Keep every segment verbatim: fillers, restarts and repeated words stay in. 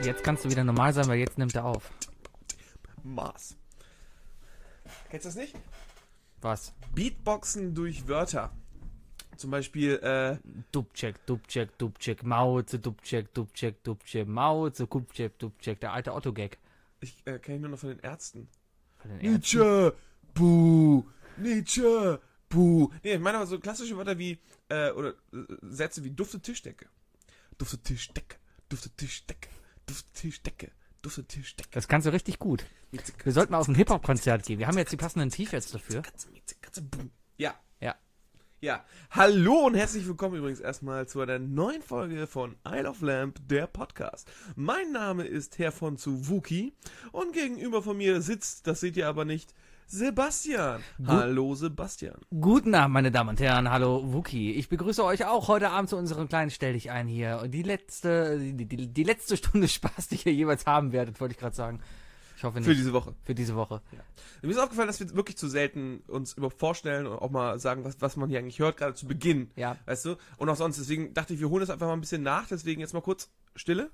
jetzt kannst du wieder normal sein, weil jetzt nimmt er auf. Mars. Kennst du das nicht? Was? Beatboxen durch Wörter. Zum Beispiel, äh... Dubček, Dubček, Dubček, Mauze, Dubček, Dubček, Dubček, Mauze, Dubček, Dubček, der alte Otto-Gag. Ich äh, kenne ihn nur noch von den Ärzten. Von den Ärzten? Nietzsche, buh, Nietzsche, buh. Nee, ich meine aber so klassische Wörter wie, äh, oder äh, Sätze wie dufte Tischdecke. Dufte Tischdecke, dufte Tischdecke, dufte Tischdecke, dufte Tischdecke. Das kannst du richtig gut. Wir sollten mal auf ein Hip-Hop-Konzert gehen. Wir haben jetzt die passenden T-Shirts dafür. Ja. Ja. Ja. Hallo und herzlich willkommen übrigens erstmal zu einer neuen Folge von Isle of Lamp, der Podcast. Mein Name ist Herr von zu Wookie und gegenüber von mir sitzt, das seht ihr aber nicht, Sebastian. Gut. Hallo Sebastian. Guten Abend, meine Damen und Herren. Hallo, Wookie. Ich begrüße euch auch heute Abend zu unserem kleinen Stell dich ein hier. Und die letzte, die, die, die letzte Stunde Spaß, die ihr jeweils haben werdet, wollte ich gerade sagen. Ich hoffe nicht. Für diese Woche. Für diese Woche. Ja. Mir ist aufgefallen, dass wir wirklich zu selten uns überhaupt vorstellen und auch mal sagen, was, was man hier eigentlich hört, gerade zu Beginn. Ja. Weißt du? Und auch sonst. Deswegen dachte ich, wir holen das einfach mal ein bisschen nach. Deswegen jetzt mal kurz Stille.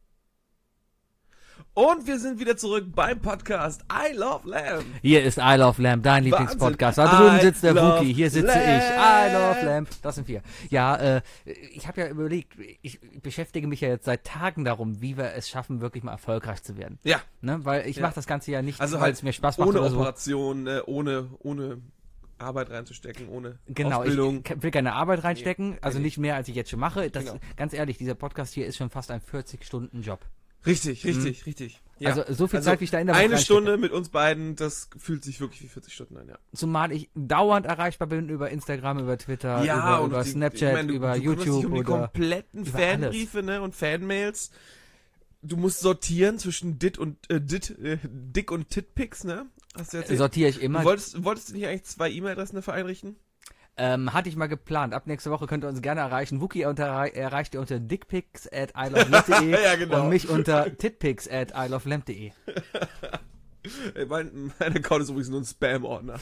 Und wir sind wieder zurück beim Podcast I Love Lamp. Hier ist I Love Lamp, dein Wahnsinn. Lieblingspodcast. Da drüben I sitzt der love Wookie, hier sitze Lamp. ich. I Love Lamp. Das sind wir. Ja, äh, ich habe ja überlegt, ich beschäftige mich ja jetzt seit Tagen darum, wie wir es schaffen, wirklich mal erfolgreich zu werden. Ja. Ne? Weil ich Ja. mache das Ganze ja nicht, Also weil halt es mir Spaß macht ohne oder so. Operation, äh, ohne, ohne Arbeit reinzustecken, ohne Genau, ich Ausbildung. k- will keine Arbeit reinstecken, also nee. nicht mehr, als ich jetzt schon mache. Das, Genau. Ganz ehrlich, dieser Podcast hier ist schon fast ein vierzig-Stunden-Job. Richtig, richtig, richtig. Ja. Also so viel Zeit, wie ich da in der Woche Eine reinstecke. Stunde mit uns beiden, das fühlt sich wirklich wie vierzig Stunden an, ja. Zumal ich dauernd erreichbar bin über Instagram, über Twitter, über, über die- Snapchat, ich meine, du, über du kümmerst YouTube dich um die oder... kompletten über Fanbriefe, ne, und Fanmails. Du musst sortieren zwischen Dit und äh, Dit, äh, Dick und Titpics, ne? Hast du erzählt? Sortiere ich immer. Du wolltest, wolltest du nicht eigentlich zwei E-Mail-Adressen dafür einrichten? Ähm, hatte ich mal geplant. Ab nächste Woche könnt ihr uns gerne erreichen. Wookie unter, erreicht ihr unter dickpics at ilovelamp punkt de Ja, genau. und mich unter titpics at ilovelamp punkt de. Äh, Mein, mein Account ist übrigens nur ein Spam-Ordner.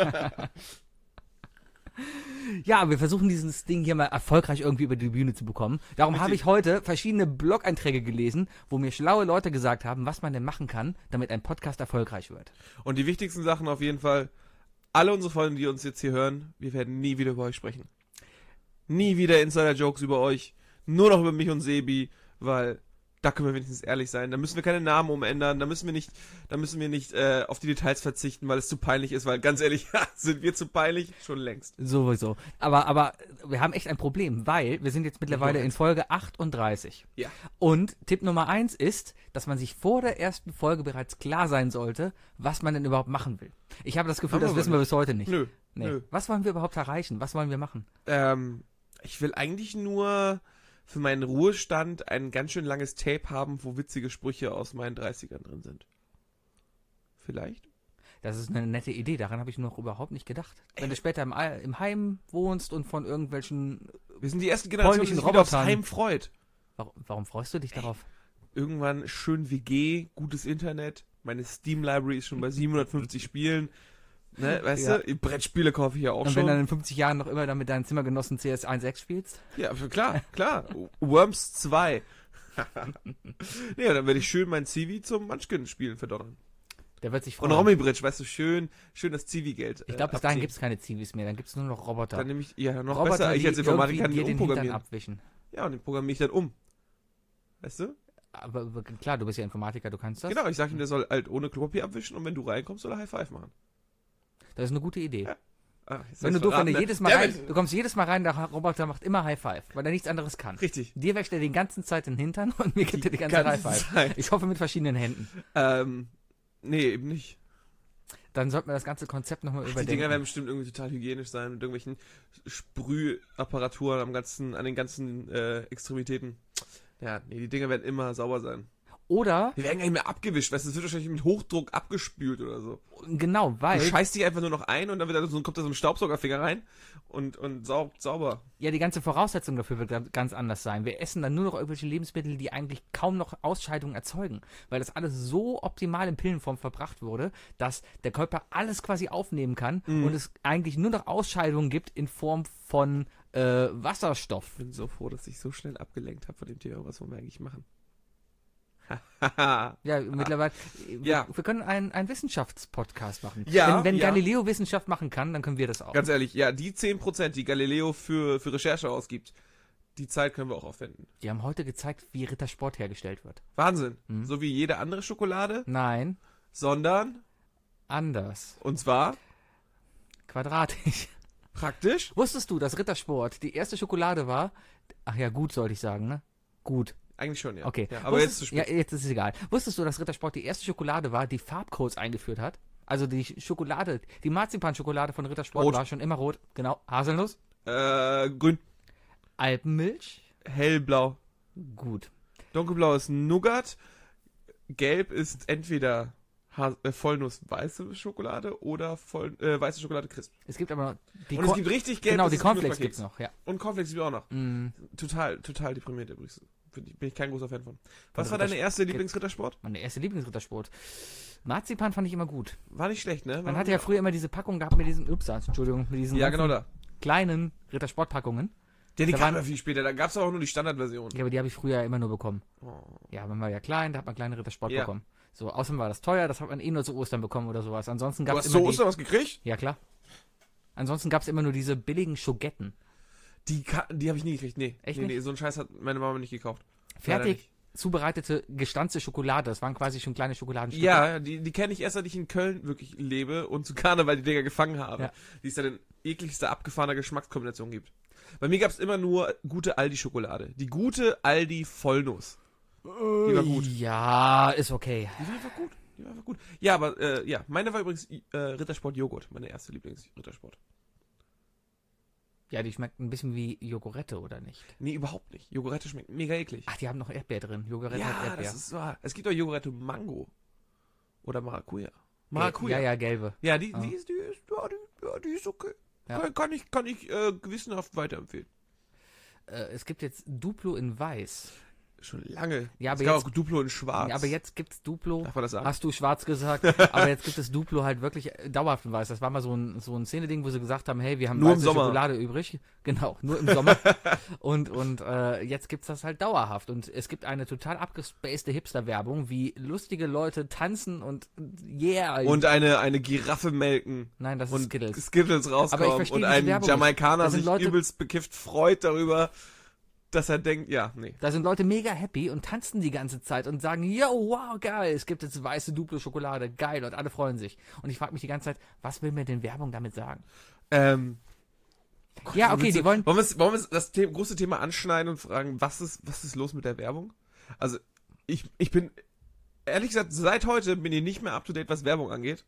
Ja, wir versuchen dieses Ding hier mal erfolgreich irgendwie über die Bühne zu bekommen. Darum habe Richtig. ich heute verschiedene Blog-Einträge gelesen, wo mir schlaue Leute gesagt haben, was man denn machen kann, damit ein Podcast erfolgreich wird. Und die wichtigsten Sachen auf jeden Fall, alle unsere Freunde, die uns jetzt hier hören, wir werden nie wieder über euch sprechen. Nie wieder Insider-Jokes über euch. Nur noch über mich und Sebi, weil da können wir wenigstens ehrlich sein. Da müssen wir keine Namen umändern, da müssen wir nicht, da müssen wir nicht äh, auf die Details verzichten, weil es zu peinlich ist, weil ganz ehrlich, sind wir zu peinlich? Schon längst. Sowieso. Aber, aber wir haben echt ein Problem, weil wir sind jetzt mittlerweile in Folge achtunddreißig. Ja. Und Tipp Nummer eins ist, dass man sich vor der ersten Folge bereits klar sein sollte, was man denn überhaupt machen will. Ich habe das Gefühl, Haben das wir wissen aber wir bis heute nicht. Nö. Nee. Nö. Was wollen wir überhaupt erreichen? Was wollen wir machen? Ähm, ich will eigentlich nur für meinen Ruhestand ein ganz schön langes Tape haben, wo witzige Sprüche aus meinen dreißigern drin sind. Vielleicht? Das ist eine nette Idee, daran habe ich noch überhaupt nicht gedacht. Wenn du später im, Al- im Heim wohnst und von irgendwelchen... Wir sind die erste Generation, die Polnischen sich wieder aufs Robotern. Heim freut. Warum, warum freust du dich darauf? Irgendwann schön W G, gutes Internet. Meine Steam-Library ist schon bei siebenhundertfünfzig Spielen. Ne, weißt Ja. du, Brettspiele kaufe ich ja auch Und wenn schon. du dann in fünfzig Jahren noch immer dann mit deinen Zimmergenossen C S eins Punkt sechs spielst? Ja, klar, klar. Worms zwei. Nee, und dann werde ich schön mein Civi zum Munchkin spielen verdonnern. Der wird sich Und freuen. Romy Bridge, weißt du, schön, schön das Civi-Geld. Ich glaube, bis dahin gibt es keine Zivis mehr, dann gibt es nur noch Roboter. Dann nehme ich, ja, noch Roboter, besser. Ich die als Informatiker kann irgendwie die dir den Hintern umprogrammieren. abwischen. Ja, und den programmiere ich dann um. Weißt du? Aber, aber klar, du bist ja Informatiker, du kannst das. Genau, ich sage ihm, der soll halt ohne Klopapier abwischen und wenn du reinkommst, soll er High Five machen. Das ist eine gute Idee. Ja. Ah, jetzt Wenn du hab's doof, wenn du verraten, jedes ne? Mal Der rein, wird- du kommst jedes Mal rein, der Roboter macht immer High Five, weil er nichts anderes kann. Richtig. Dir wäscht er die ganze Zeit den Hintern und mir gibt er die ganze, ganze High Five. Zeit. Ich hoffe mit verschiedenen Händen. Ähm, nee, eben nicht. Dann sollten wir das ganze Konzept nochmal Die überdenken. Dinger werden bestimmt irgendwie total hygienisch sein mit irgendwelchen Sprühapparaturen am ganzen, an den ganzen äh, Extremitäten. Ja, nee, die Dinger werden immer sauber sein. Oder, Die werden gar nicht mehr abgewischt, weißt du, es wird wahrscheinlich mit Hochdruck abgespült oder so. genau, Du weil, scheißt dich einfach nur noch ein und dann wird da so, kommt da so ein Staubsaugerfinger rein und, und saugt sauber. ja, die ganze Voraussetzung dafür wird ganz- ganz anders sein. Wir essen dann nur noch irgendwelche Lebensmittel, die eigentlich kaum noch Ausscheidungen erzeugen, weil das alles so optimal in Pillenform verbracht wurde, dass der Körper alles quasi aufnehmen kann Mhm. und es eigentlich nur noch Ausscheidungen gibt in Form von äh, Wasserstoff. Ich bin so froh, dass ich so schnell abgelenkt habe von dem Thema, was wollen wir eigentlich machen. Haha. Ja, mittlerweile. Ja. Wir, wir können einen, einen Wissenschaftspodcast machen. Ja, Wenn, wenn ja. Galileo Wissenschaft machen kann, dann können wir das auch. Ganz ehrlich, ja, die zehn Prozent, die Galileo für, für Recherche ausgibt, die Zeit können wir auch aufwenden. Die haben heute gezeigt, wie Rittersport hergestellt wird. Wahnsinn. Mhm. So wie jede andere Schokolade, Nein, sondern, anders. und zwar, Quadratisch. praktisch, Wusstest du, dass Rittersport die erste Schokolade war? Ach ja, gut sollte ich sagen, ne? Gut. eigentlich schon, ja. Okay. Ja, aber jetzt Wusstest, zu spät. Ja, jetzt ist es egal. Wusstest du, dass Rittersport die erste Schokolade war, die Farbcodes eingeführt hat? Also die Schokolade, die Marzipanschokolade von Rittersport Rot. war schon immer rot. Genau. Haselnuss. Äh, grün, Alpenmilch. hellblau. Gut. Dunkelblau ist Nougat. Gelb ist entweder Ha- äh, Vollnuss weiße Schokolade oder voll, äh, weiße Schokolade Crisp. Es gibt aber noch die Und es Ko- gibt richtig gelb. Genau, das die ist Cornflakes Knusperkeks. gibt's noch, ja. Und Cornflakes gibt es auch noch. Mm, Total, total deprimiert übrigens. Bin ich, bin ich kein großer Fan von. Was war Ritter- deine erste Lieblingsrittersport? Meine erste Lieblingsrittersport. Marzipan fand ich immer gut. War nicht schlecht, ne? Man War hatte ja früher immer diese Packung gehabt mit diesen, ups, Entschuldigung, mit diesen Ja, ganzen genau da. kleinen Rittersportpackungen. Ja, die Da kam waren- ja viel später. Da gab es auch nur die Standardversion. Ja, aber die habe ich früher immer nur bekommen. Oh. Ja, man war ja klein, da hat man kleine Rittersport Ja. bekommen. So, außerdem war das teuer, das hat man eh nur zu Ostern bekommen oder sowas. Ansonsten Du gab hast es zu immer Ostern was gekriegt? die, ja klar. Ansonsten gab es immer nur diese billigen Schogetten. Die, ka- die habe ich nie gekriegt. Nee. Echt nee, nicht? nee, so einen Scheiß hat meine Mama nicht gekauft. Leider Fertig nicht. zubereitete, gestanzte Schokolade. Das waren quasi schon kleine Schokoladenstücke. Ja, die, die kenne ich erst, seit ich in Köln wirklich lebe und zu Karneval die Dinger gefangen habe. Ja. Die es dann in ekligster, abgefahrener Geschmackskombination gibt. Bei mir gab es immer nur gute Aldi-Schokolade. Die gute Aldi-Vollnuss. Die war gut. Ja, ist okay. Die war einfach gut. Die war einfach gut. Ja, aber, äh, ja, meine war übrigens äh, Rittersport-Joghurt. Meine erste Lieblings-Rittersport. Ja, die schmeckt ein bisschen wie Jogurette, oder nicht? Nee, überhaupt nicht. Joghurette schmeckt mega eklig. Ach, die haben noch Erdbeer drin. Jogurette hat ja, Erdbeer. das ist wahr. Es gibt auch Joghurette Mango. Oder Maracuja. Maracuja. Ja, ja, gelbe. Ja, die, Ah. die, ist, die, ist, ja, die, ja, die ist okay. Ja. Kann, kann ich, kann ich äh, gewissenhaft weiterempfehlen. Äh, es gibt jetzt Duplo in Weiß. Schon lange. Ja, aber es gab jetzt- auch Duplo in Schwarz. Ja, aber jetzt gibt's Duplo. Darf man das sagen? Hast du schwarz gesagt, aber jetzt gibt es Duplo halt wirklich äh, dauerhaft in Weiß. Das war mal so ein, so ein Szene-Ding, wo sie gesagt haben, hey, wir haben Nur im weiße Sommer. Schokolade übrig. Genau, nur im Sommer. und und äh, jetzt gibt's das halt dauerhaft. Und es gibt eine total abgespacede Hipster-Werbung, wie lustige Leute tanzen und yeah. Und eine, eine Giraffe melken. Nein, das ist Und Skittles. Skittles Aber ich rauskommen. verstehe Und diese ein Werbung nicht. Jamaikaner Da sind sich Leute- übelst bekifft freut darüber, dass er denkt, ja, nee. Da sind Leute mega happy und tanzen die ganze Zeit und sagen, yo, wow, geil, es gibt jetzt weiße Duplo-Schokolade, geil, und alle freuen sich. Und ich frage mich die ganze Zeit, was will mir denn Werbung damit sagen? Ähm, Ja, okay, willst die du- wollen... Wollen wir, wollen wir das The große Thema anschneiden und fragen, was ist, was ist los mit der Werbung? Also, ich, ich bin, ehrlich gesagt, seit heute bin ich nicht mehr up to date, was Werbung angeht.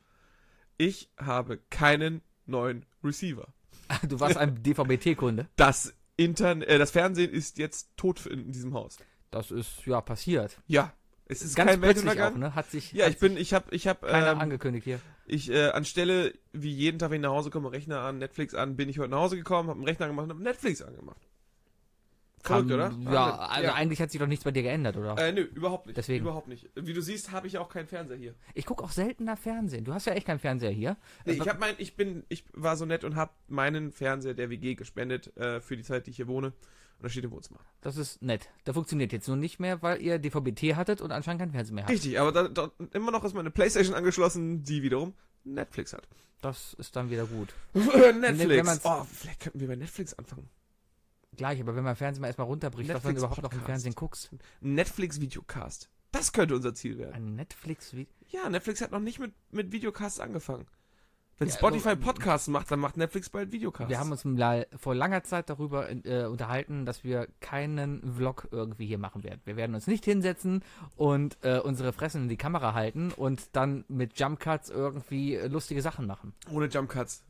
Ich habe keinen neuen Receiver. Du warst ein D V B T-Kunde. Das Internet, äh, das Fernsehen ist jetzt tot in diesem Haus. Das ist, ja, passiert. Ja, es ist Ganz kein plötzlich Weltuntergang. auch, ne? Hat sich, Ja, hat ich bin, ich habe, ich habe, sich keiner ähm, angekündigt hier. ich äh, anstelle wie jeden Tag, wenn ich nach Hause komme, Rechner an, Netflix an, bin ich heute nach Hause gekommen, habe einen Rechner gemacht und habe Netflix angemacht. Verrückt, Kam- oder? Ja, also eigentlich hat sich doch nichts bei dir geändert, oder? Äh, nö, überhaupt nicht. Deswegen. Überhaupt nicht. Wie du siehst, habe ich auch keinen Fernseher hier. Ich gucke auch seltener Fernsehen. Du hast ja echt keinen Fernseher hier. Nee, Äh, ich habe mein, ich bin, ich war so nett und habe meinen Fernseher der W G gespendet äh, für die Zeit, die ich hier wohne. Und da steht im Wohnzimmer. Das ist nett. Der funktioniert jetzt nur nicht mehr, weil ihr D V B T hattet und anscheinend keinen Fernseher mehr habt. Richtig, aber da, da, immer noch ist meine Playstation angeschlossen, die wiederum Netflix hat. Das ist dann wieder gut. Netflix. Wenn man's- Oh, vielleicht könnten wir bei Netflix anfangen. Gleich, aber wenn man Fernsehen mal erstmal runterbricht, was man Netflix überhaupt noch im Podcast. Fernsehen guckst. Netflix Videocast. Das könnte unser Ziel werden. Ein Netflix wie. Ja, Netflix hat noch nicht mit, mit Videocasts angefangen. Wenn Ja, Spotify aber- Podcasts macht, dann macht Netflix bald Videocasts. Wir haben uns mal vor langer Zeit darüber äh, unterhalten, dass wir keinen Vlog irgendwie hier machen werden. Wir werden uns nicht hinsetzen und äh, unsere Fressen in die Kamera halten und dann mit Jumpcuts irgendwie äh, lustige Sachen machen. Ohne Jumpcuts.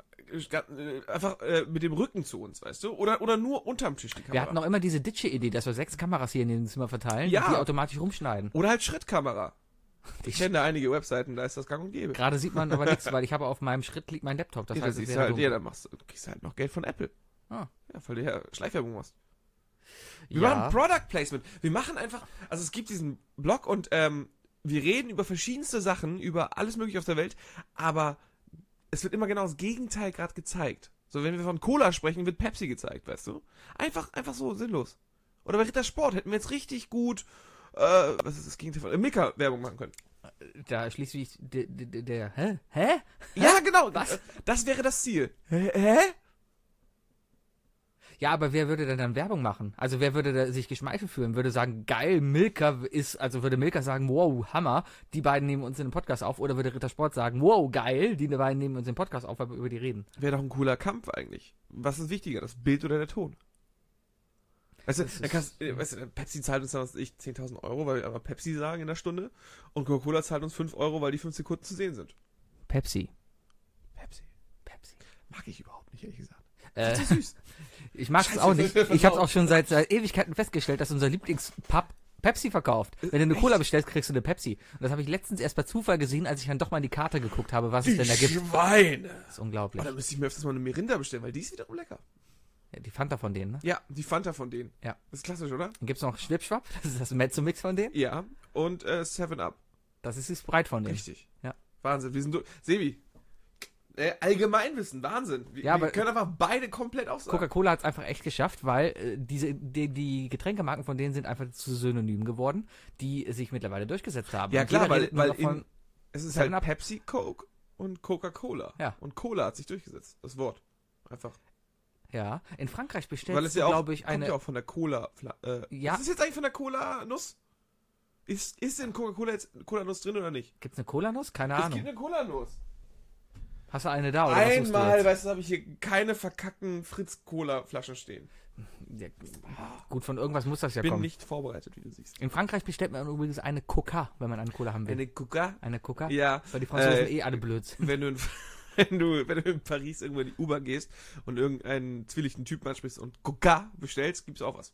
Einfach äh, mit dem Rücken zu uns, weißt du? Oder, oder nur unterm Tisch die Kamera. Wir hatten auch immer diese Ditsche-Idee, dass wir sechs Kameras hier in dem Zimmer verteilen Ja. und die automatisch rumschneiden. Oder halt Schrittkamera. Ich kenne da einige Webseiten, da ist das gang und gäbe. Gerade sieht man aber nichts, weil ich habe auf meinem Schritt liegt mein Laptop. Das ja, heißt, das es siehst wäre du halt, so. ja, dann machst du, du kriegst halt noch Geld von Apple. Ah. Ja, weil du ja Schleichwerbung machst. Wir Ja. machen Product Placement. Wir machen einfach, also es gibt diesen Blog und ähm, wir reden über verschiedenste Sachen, über alles mögliche auf der Welt, aber es wird immer genau das Gegenteil gerade gezeigt. So, wenn wir von Cola sprechen, wird Pepsi gezeigt, weißt du? Einfach, einfach so sinnlos. Oder bei Ritter Sport hätten wir jetzt richtig gut äh, was ist das Gegenteil von, äh, Milka-Werbung machen können. Da schließlich der, der, der, hä? Hä? Ja, genau. Was? Das wäre das Ziel. Hä? Hä? Ja, aber wer würde denn dann Werbung machen? Also wer würde da sich geschmeichelt fühlen? Würde sagen, geil, Milka ist, also würde Milka sagen, wow, Hammer, die beiden nehmen uns in den Podcast auf, oder würde Rittersport sagen, wow, geil, die beiden nehmen uns in den Podcast auf, weil wir über die reden? Wäre doch ein cooler Kampf eigentlich. Was ist wichtiger, das Bild oder der Ton? Weißt du, Das dann ist- kannst, äh, weißt du, Pepsi zahlt uns dann, was weiß ich, zehntausend Euro, weil wir aber Pepsi sagen in der Stunde, und Coca-Cola zahlt uns fünf Euro, weil die fünf Sekunden zu sehen sind. Pepsi. Pepsi. Pepsi. Mag ich überhaupt nicht, ehrlich gesagt. Äh, Viel zu süß. ich mag es Scheiße, auch nicht. das ist Ich habe versaut. auch schon seit, seit Ewigkeiten festgestellt, dass unser Lieblingspub Pepsi verkauft. Wenn du eine Echt? Cola bestellst, kriegst du eine Pepsi. Und das habe ich letztens erst bei Zufall gesehen, als ich dann doch mal in die Karte geguckt habe, was es denn da gibt. Schweine. Das ist unglaublich. Oh, dann müsste ich mir öfters mal eine Mirinda bestellen, weil die ist wiederum lecker. Ja, die Fanta von denen, ne? Ja, die Fanta von denen. Ja. Das ist klassisch, oder? Dann gibt's noch Schwipschwapp, das ist das Mezzo-Mix von denen. Ja. Und äh, Seven Up. Das ist die Sprite von denen. Richtig. Ja. Wahnsinn. Wir sind durch. Sebi. Äh, Allgemeinwissen. Wahnsinn. Wir, Ja, wir aber- können einfach beide komplett aufsagen. Coca-Cola hat es einfach echt geschafft, weil äh, diese, die, die Getränkemarken von denen sind einfach zu Synonym geworden, die sich mittlerweile durchgesetzt haben. Ja, Und klar, jeder weil, redet nur weil noch von, in, es ist Seven halt Up. Pepsi, Coke und Coca-Cola. Ja. Und Cola hat sich durchgesetzt. Das Wort. Einfach. ja, in Frankreich Weil bestellt es du, ja auch, glaube ich, kommt eine... ja auch von der Cola. Äh, Ja. Ist es jetzt eigentlich von der Cola-Nuss? Ist, ist in Coca-Cola jetzt Cola-Nuss drin oder nicht? Gibt's eine Cola-Nuss? Keine Es Ahnung. gibt eine Cola-Nuss. Hast du eine da, oder was suchst du Einmal, jetzt? weißt du, habe ich hier keine verkackten Fritz-Cola-Flaschen stehen. Ja, gut, von irgendwas muss das ja Bin kommen. nicht vorbereitet, wie du siehst. In Frankreich bestellt man übrigens eine Coca, wenn man eine Cola haben will. Eine Coca? Eine Coca? Ja. Weil die Franzosen Äh, eh alle blöd sind. Wenn du, in, wenn, du, wenn du in Paris irgendwo in die U-Bahn gehst und irgendeinen zwielichten Typen ansprichst und Coca bestellst, gibt's auch was.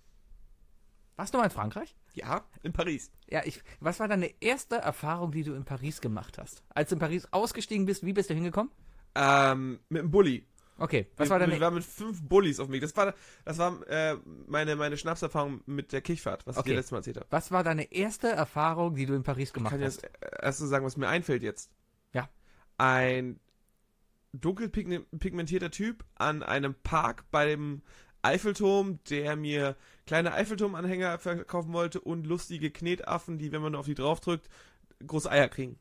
Warst du mal in Frankreich? Ja, in Paris. Ja, ich. Was war deine erste Erfahrung, die du in Paris gemacht hast? Als du in Paris ausgestiegen bist, wie bist du hingekommen? Ähm, mit einem Bulli. Okay, was wir, war Wir deine... waren mit fünf Bullis auf dem Weg. Das war, das war äh, meine, meine Schnapserfahrung mit der Kichfahrt, was Okay. ich dir letztes Mal erzählt habe. Was war deine erste Erfahrung, die du in Paris Ich gemacht kann dir hast? das erste sagen, was mir einfällt jetzt. Ja. Ein dunkel pigmentierter Typ an einem Park bei dem Eiffelturm, der mir kleine Eiffelturmanhänger verkaufen wollte und lustige Knetaffen, die, wenn man auf die draufdrückt, große Eier kriegen.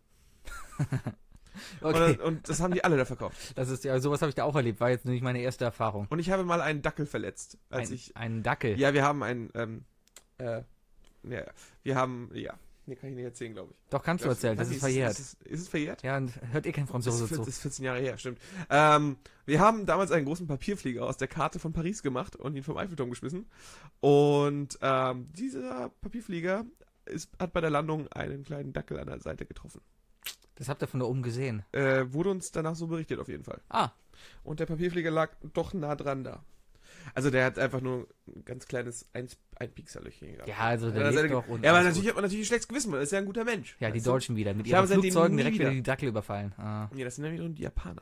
Okay, Und, und das haben die alle da verkauft. das ist ja, sowas habe ich da auch erlebt, war jetzt nicht meine erste Erfahrung. Und ich habe mal einen Dackel verletzt, als Ein, ich. einen Dackel. Ja, wir haben einen. Ähm, äh, ja, wir haben. Ja, nee, kann ich nicht erzählen, glaube ich. Doch, kannst du erzählen, das weiß ist ich, verjährt. Ist, es- ist es verjährt? Ja, und hört eh kein Das Franzose ist, zu. das ist vierzehn Jahre her, stimmt. Ähm, wir haben damals einen großen Papierflieger aus der Karte von Paris gemacht und ihn vom Eiffelturm geschmissen. Und ähm, dieser Papierflieger ist, hat bei der Landung einen kleinen Dackel an der Seite getroffen. Das habt ihr von da oben gesehen. Äh, wurde uns danach so berichtet auf jeden Fall. Ah, Und der Papierflieger lag doch nah dran da. Also der hat einfach nur ein ganz kleines Eins- Einpiekserlöchchen gehabt. ja, also Ja, der das lebt ist doch. Und ja, aber alles natürlich gut. hat man natürlich ein schlechtes Gewissen, weil er ist ja ein guter Mensch. Ja, die weißt du? Deutschen wieder, mit Ich ihren habe seitdem Flugzeugen nie direkt wieder wieder- die Dackel überfallen. Ah, Ja, das sind ja wiederum die Japaner.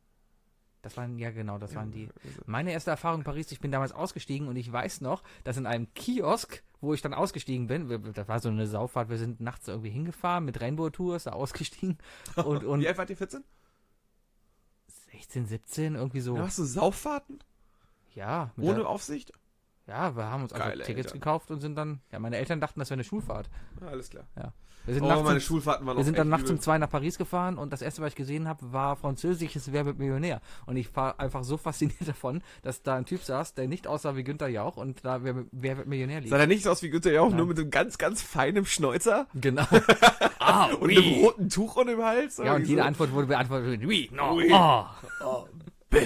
das waren, ja genau, das waren die. Also, Meine erste Erfahrung in Paris, ich bin damals ausgestiegen und ich weiß noch, dass in einem Kiosk, wo ich dann ausgestiegen bin, wir- das war so eine Sauffahrt, wir sind nachts irgendwie hingefahren mit Rainbow Tours, da ausgestiegen und, und Wie alt wart ihr, vierzehn? sechzehn, siebzehn, irgendwie so. Da machst du Sauffahrten? Ja, mit Ohne der, Aufsicht? ja, wir haben uns einfach Geile Tickets Eltern. gekauft und sind dann, ja, meine Eltern dachten, das wäre eine Schulfahrt. Ja, alles klar. Wir sind Oh, nachts meine um, Schulfahrten waren wir auch sind dann echt nachts um übel. zwei nach Paris gefahren und das erste, was ich gesehen habe, war französisches Wer wird Millionär. Und ich war einfach so fasziniert davon, dass da ein Typ saß, der nicht aussah wie Günther Jauch und da Wer, wer wird Millionär lief. Sah der nicht aus wie Günther Jauch, Nein. nur mit so einem ganz, ganz feinem Schnäuzer Genau. ah, und einem roten Tuch um dem Hals? Ja, und Irgendwie jede so. Antwort wurde beantwortet mit oui, no, Oui. oh, Oh, bäh.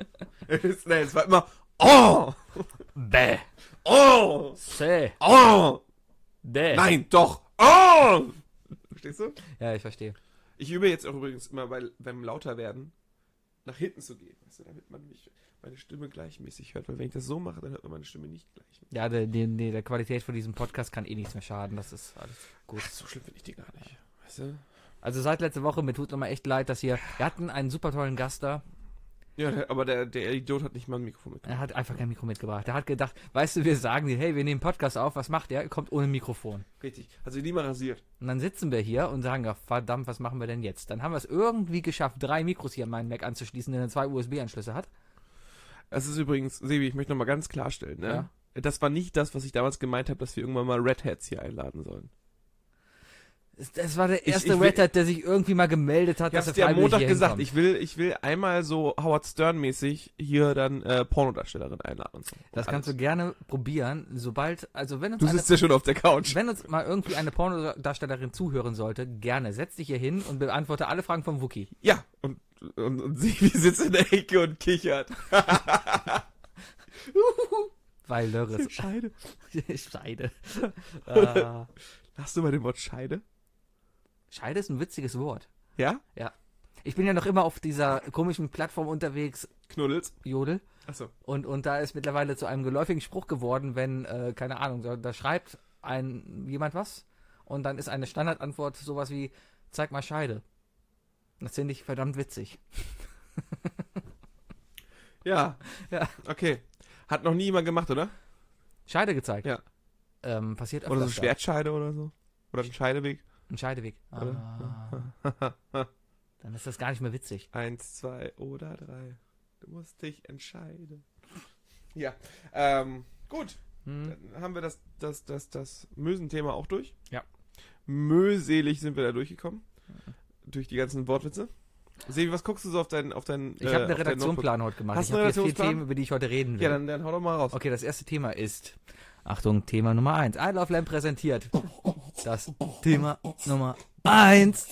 Nein, es war immer Oh, bäh, oh, se, oh, dä. nein, doch, oh. Verstehst du? Ja, ich verstehe. Ich übe jetzt auch übrigens immer bei, beim Lauterwerden nach hinten zu gehen, weißt du, damit man mich, meine Stimme gleichmäßig hört, weil wenn ich das so mache, dann hört man meine Stimme nicht gleich. Ja, der, der, der der Qualität von diesem Podcast kann eh nichts mehr schaden, das ist alles gut. So schlimm finde ich die gar nicht, weißt du? Also seit letzter Woche, mir tut nochmal echt leid, dass hier, wir hatten einen super tollen Gast da, Ja, der, aber der, der Idiot hat nicht mal ein Mikrofon mit. er hat einfach kein Mikro mitgebracht. Er hat gedacht, weißt du, wir sagen dir, hey, wir nehmen Podcast auf, was macht der? Er kommt ohne Mikrofon. Richtig, also nie mal rasiert. Und dann sitzen wir hier und sagen, ja, verdammt, was machen wir denn jetzt? Dann haben wir es irgendwie geschafft, drei Mikros hier an meinen Mac anzuschließen, der zwei U S B-Anschlüsse hat. Es ist übrigens, Sebi, ich möchte nochmal ganz klarstellen, ne? Ja. das war nicht das, was ich damals gemeint habe, dass wir irgendwann mal Red Hats hier einladen sollen. Das war der Ich- erste ich will- Red Hat, der sich irgendwie mal gemeldet hat, Ich dass hab's er dir am freiwillig Montag hier gesagt, hinkommt. ich will, ich will einmal so Howard Stern-mäßig hier dann äh, Pornodarstellerin einladen. Und so. Das kannst du gerne probieren, sobald, also wenn uns, Du eine, sitzt ja schon auf der Couch. wenn uns mal irgendwie eine Pornodarstellerin zuhören sollte, gerne, setz dich hier hin und beantworte alle Fragen vom Wookie. Ja, und, und, und sie sitzt in der Ecke und kichert. Weil Lörres. Scheide. Scheide. äh, Hast du mal den Wort Scheide? Scheide ist ein witziges Wort. Ja? Ich bin ja noch immer auf dieser komischen Plattform unterwegs, Knuddels? Jodel. Achso. Und, und da ist mittlerweile zu einem geläufigen Spruch geworden, wenn, äh, keine Ahnung, da, da schreibt ein jemand was und dann ist eine Standardantwort sowas wie, zeig mal Scheide. Das finde ich verdammt witzig. Ja. Ja. Okay. Hat noch nie jemand gemacht, oder? Scheide gezeigt. Ja. Ähm, passiert öfters. Oder so da. Schwertscheide oder so? Oder ein Scheideweg? Ein Scheideweg. Oder? Ah, dann ist das gar nicht mehr witzig. Eins, zwei oder drei. Du musst dich entscheiden. Ja. Ähm, gut. Hm. Dann haben wir das, das, das, das Mösen-Thema auch durch. Ja. Möselig sind wir da durchgekommen. Durch die ganzen Wortwitze. Sebi, was guckst du so auf deinen auf dein, Ich habe einen Redaktionsplan heute gemacht. Hast ich du habe einen hier vier Redaktionsplan? Themen, über die ich heute reden will. Ja, dann, dann hau doch mal raus. Okay, das erste Thema ist, Achtung, Thema Nummer eins. I Love Lamp präsentiert das Thema Nummer eins.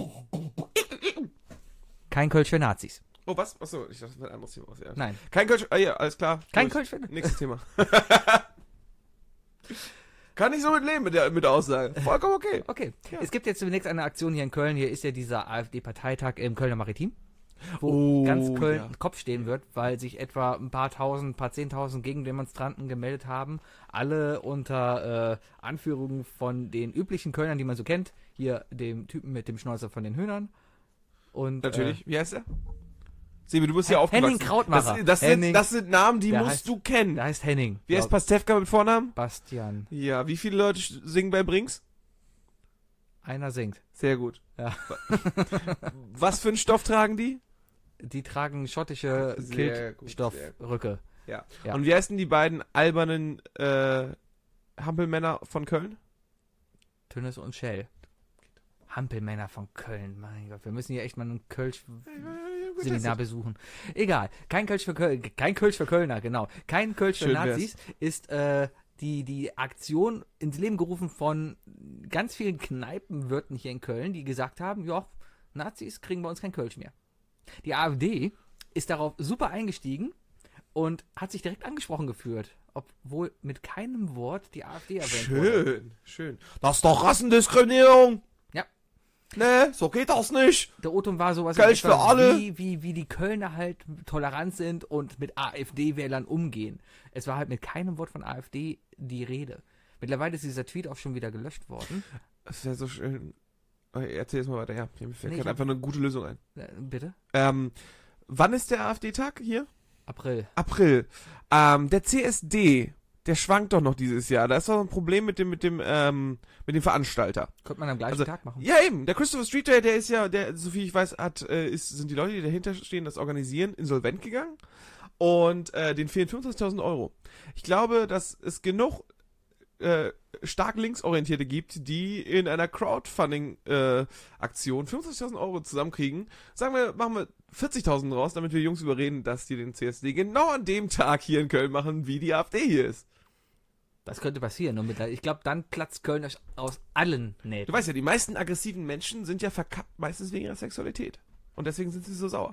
Kein Kölsch für Nazis. Oh, was? Achso, ich dachte, das wäre ein anderes Thema. Was, ja. Nein, Kein Kölsch. Ah ja, alles klar. kein Durch. Kölsch für Nazis. Nächstes Thema. Kann ich so mit leben mit der, mit der Aussage. Vollkommen okay. Okay, Ja. es gibt jetzt zunächst eine Aktion hier in Köln. Hier ist ja dieser AfD-Parteitag im Kölner Maritim, wo Oh, ganz Köln ja. Kopf stehen wird, weil sich etwa ein paar tausend, ein paar zehntausend Gegendemonstranten gemeldet haben. Alle unter äh, Anführung von den üblichen Kölnern, die man so kennt. Hier dem Typen mit dem Schnäuzer von den Hühnern. Und, Natürlich. Äh, Wie heißt er? Sebi, du bist Hen- ja aufgewachsen. Henning Krautmacher. Das, das, Henning- sind, das sind Namen, die Der musst heißt- du kennen. der heißt Henning. Wie heißt glaub- Pastewka mit Vornamen? Bastian. Ja, wie viele Leute sch- singen bei Brings? Einer singt. Sehr gut. Ja. Was für einen Stoff tragen die? Die tragen schottische Sehr gut, sehr Kiltstoffrücke. Ja. Ja. Und wie heißen die beiden albernen äh, Hampelmänner von Köln? Tönnes und Shell. Hampelmänner von Köln. Mein Gott, wir müssen hier echt mal ein Kölsch-Seminar besuchen. Egal. Kein Kölsch für Köln. Kein Kölsch für Kölner, genau. Kein Kölsch für Schön Nazis ist äh, die, die Aktion ins Leben gerufen von ganz vielen Kneipenwirten hier in Köln, die gesagt haben, ja, Nazis kriegen bei uns kein Kölsch mehr. Die AfD ist darauf super eingestiegen und hat sich direkt angesprochen gefühlt, obwohl mit keinem Wort die AfD erwähnt wurde. Schön, schön. Das ist doch Rassendiskriminierung. Ja. Ne, so geht das nicht. Der O-Ton war sowas Kölsch in etwa für alle. Wie, wie, wie die Kölner halt tolerant sind und mit AfD-Wählern umgehen. Es war halt mit keinem Wort von AfD die Rede. Mittlerweile ist dieser Tweet auch schon wieder gelöscht worden. Das wäre so schön. Okay, erzähl es mal weiter, ja. Mir fällt Nee, gerade ich hab- einfach eine gute Lösung ein. Äh, bitte? Ähm, wann ist der AfD-Tag hier? April. April. Ähm, der C S D, der schwankt doch noch dieses Jahr. Da ist doch ein Problem mit dem, mit dem, ähm, mit dem Veranstalter. Könnte man am gleichen Also, Tag machen. Ja, eben. Der Christopher Street Day, der ist ja, der, soviel ich weiß, hat, äh, ist, sind die Leute, die dahinter stehen, das organisieren, insolvent gegangen. Und äh, denen fehlen fünfundzwanzigtausend Euro. Ich glaube, dass es genug äh, stark linksorientierte gibt, die in einer Crowdfunding-Aktion äh, fünfundzwanzigtausend Euro zusammenkriegen. Sagen wir, machen wir vierzigtausend raus, damit wir Jungs überreden, dass die den C S D genau an dem Tag hier in Köln machen, wie die AfD hier ist. Das könnte passieren. Und mit, ich glaube, dann platzt Köln aus- aus allen Nähten. Du weißt ja, die meisten aggressiven Menschen sind ja verkappt, meistens wegen ihrer Sexualität. Und deswegen sind sie so sauer.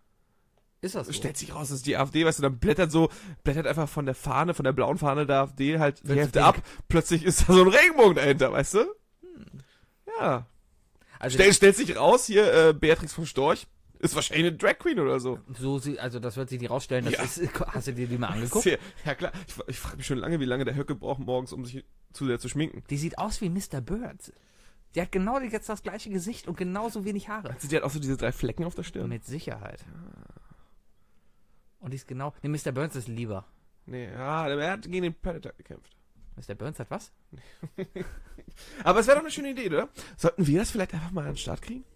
Ist das so? Stellt sich raus, dass die AfD, weißt du, dann blättert so, blättert einfach von der Fahne, von der blauen Fahne der AfD halt die Wird's Hälfte pink. ab. Plötzlich ist da so ein Regenbogen dahinter, weißt du? Ja. Also, Stell, stellt sich raus, hier, äh, Beatrix von Storch ist wahrscheinlich eine Drag Queen oder so. so sie, also das wird sich nicht rausstellen. Das Ja. ist, hast du dir die mal angeguckt? Sehr, ja klar, ich, ich frage mich schon lange, wie lange der Höcke braucht morgens, um sich zu sehr zu schminken. Die sieht aus wie Mister Burns. Die hat genau jetzt das gleiche Gesicht und genauso wenig Haare. Also die hat auch so diese drei Flecken auf der Stirn. Mit Sicherheit. Und die ist genau. Ne, Mister Burns ist lieber. Nee, ja, er hat gegen den Predator gekämpft. Mister Burns hat was? Aber es wäre doch eine schöne Idee, oder? Sollten wir das vielleicht einfach mal an den Start kriegen?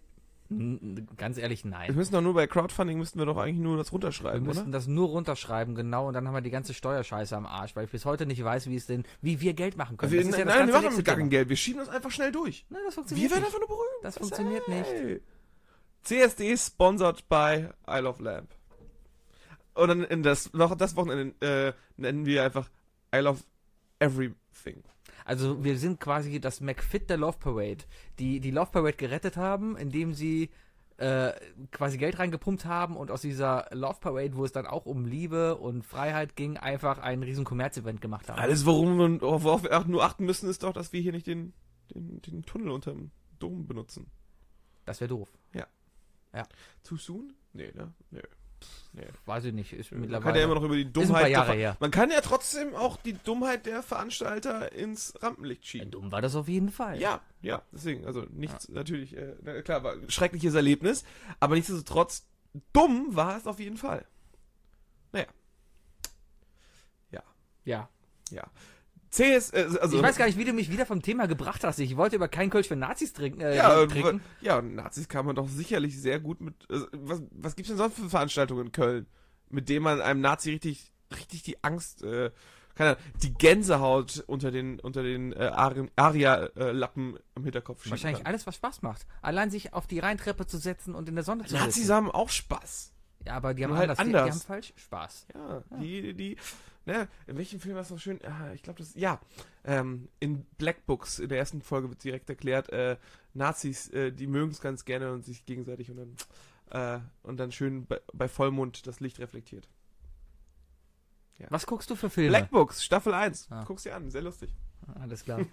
N- Ganz ehrlich, Wir nein. müssen doch nur bei Crowdfunding, müssten wir doch eigentlich nur das Wir runterschreiben, müssten oder? das nur runterschreiben, genau, und dann haben wir die ganze Steuerscheiße am Arsch, weil ich bis heute nicht weiß, wie es denn, wie wir Geld machen können. Wir, Das ist ja das nein, wir ganze machen nächste damit gar Thema. kein Geld. Wir schieben das einfach schnell durch. Nein, das Wir funktioniert werden nicht. einfach nur berühmt. Das funktioniert nicht. Hey. C S D sponsored by Isle of Lamp. Und dann in das, noch das Wochenende äh, nennen wir einfach Isle of Everything. Also wir sind quasi das McFit der Love Parade, die die Love Parade gerettet haben, indem sie äh, quasi Geld reingepumpt haben und aus dieser Love Parade, wo es dann auch um Liebe und Freiheit ging, einfach ein riesen Kommerzevent gemacht haben. Alles, worum wir, worauf wir auch nur achten müssen, ist doch, dass wir hier nicht den, den, den Tunnel unterm Dom benutzen. Das wäre doof. Too soon? Nee, ne? Nee. Nee. Weiß ich nicht. Ist Man mittlerweile. kann ja immer noch über die ist ein paar Dummheit. Jahre der, her. Man kann ja trotzdem auch die Dummheit der Veranstalter ins Rampenlicht Ja, schieben. dumm war das auf jeden Fall. Ja, ja, deswegen, also nichts, natürlich, äh, na klar, war ein schreckliches Erlebnis, aber nichtsdestotrotz, dumm war es auf jeden Fall. Naja. Ja, Ja. ja. C S, äh, also. Ich weiß gar nicht, wie du mich wieder vom Thema gebracht hast. Ich wollte über kein Kölsch für Nazis trinken. Äh, ja, trinken. ja, Nazis kann man doch sicherlich sehr gut mit, also, was, was gibt's denn sonst für Veranstaltungen in Köln, mit denen man einem Nazi richtig, richtig die Angst, äh, keine Ahnung, die Gänsehaut unter den, unter den äh, Ari- Aria-Lappen im Hinterkopf schieben Wahrscheinlich kann. alles, was Spaß macht. Allein sich auf die Rheintreppe zu setzen und in der Sonne zu Nazis sitzen. haben auch Spaß. Ja, aber die haben Nur halt anders. Die, die anders. haben falsch Spaß. Ja, die, die, ne, in welchem Film war es noch schön? Ah, ich glaube, das, ja, ähm, in Black Books, in der ersten Folge wird direkt erklärt, äh, Nazis, äh, die mögen es ganz gerne und sich gegenseitig und dann, äh, und dann schön bei, bei Vollmond das Licht reflektiert. Ja. Was guckst du für Filme? Black Books, Staffel eins. Ah. Guck's dir an, sehr lustig. Alles klar.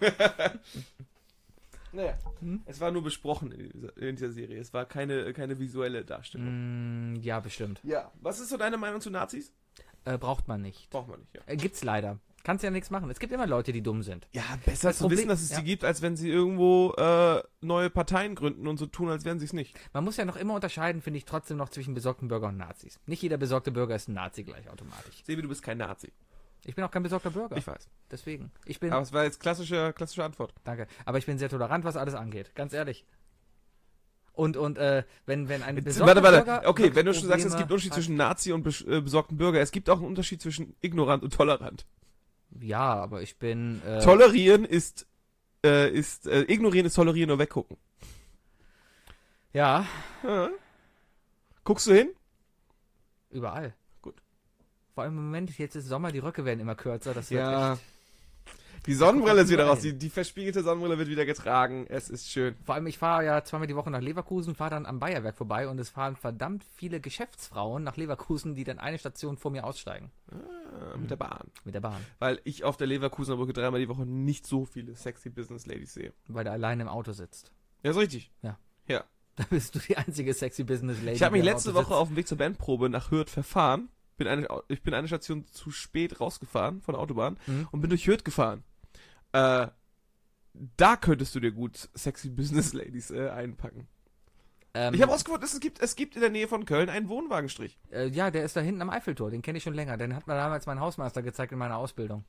Naja, Hm? es war nur besprochen in dieser, in dieser Serie. Es war keine, keine visuelle Darstellung. Mm, ja, bestimmt. Ja, was ist so deine Meinung zu Nazis? Äh, braucht man nicht. Braucht man nicht, ja. Äh, gibt's leider. Kannst ja nichts machen. Es gibt immer Leute, die dumm sind. Ja, besser Das zu Problem- wissen, dass es ja. sie gibt, als wenn sie irgendwo äh, neue Parteien gründen und so tun, als wären sie es nicht. Man muss ja noch immer unterscheiden, finde ich, trotzdem noch zwischen besorgten Bürger und Nazis. Nicht jeder besorgte Bürger ist ein Nazi gleich automatisch. Sebi, du bist kein Nazi. Ich bin auch kein besorgter Bürger. Ich weiß. Deswegen. Ich bin, Aber es war jetzt klassische, klassische Antwort. danke. Aber ich bin sehr tolerant, was alles angeht. Ganz ehrlich. Und, und, äh, wenn, wenn ein Jetzt, besorgter warte, warte. Bürger Okay, wirklich wenn du schon sagst, es Probleme gibt einen Unterschied hat- zwischen Nazi und bes äh, besorgten Bürger, es gibt auch einen Unterschied zwischen ignorant und tolerant. Ja, aber ich bin, äh, Tolerieren ist, äh, ist, äh, ignorieren ist tolerieren oder weggucken. ja, Ja. Guckst du hin? überall. Gut. Vor allem im Moment, jetzt ist Sommer, die Röcke werden immer kürzer. Das wird Ja. echt, Die Sonnenbrille ist wieder überall raus, die, die verspiegelte Sonnenbrille wird wieder getragen. Es ist schön. vor allem, ich fahre ja zweimal die Woche nach Leverkusen, fahre dann am Bayerwerk vorbei und es fahren verdammt viele Geschäftsfrauen nach Leverkusen, die dann eine Station vor mir aussteigen. Ah, mit der Bahn. Mit der Bahn. Weil ich auf der Leverkusener Brücke dreimal die Woche nicht so viele sexy Business Ladies sehe. Weil der alleine im Auto sitzt. Ja, ist richtig. Da bist du die einzige sexy Business Lady. Ich habe mich die im letzte Auto Woche sitzt. auf dem Weg zur Bandprobe nach Hürth verfahren. Bin eine, ich bin eine Station zu spät rausgefahren von der Autobahn Mhm. und bin durch Hürth gefahren. Äh, da könntest du dir gut sexy Business Ladies äh, einpacken. Ähm, Ich habe rausgefunden, es gibt, es gibt in der Nähe von Köln einen Wohnwagenstrich. äh, ja, der ist da hinten am Eiffeltor, den kenne ich schon länger. Den hat mir damals mein Hausmeister gezeigt in meiner Ausbildung.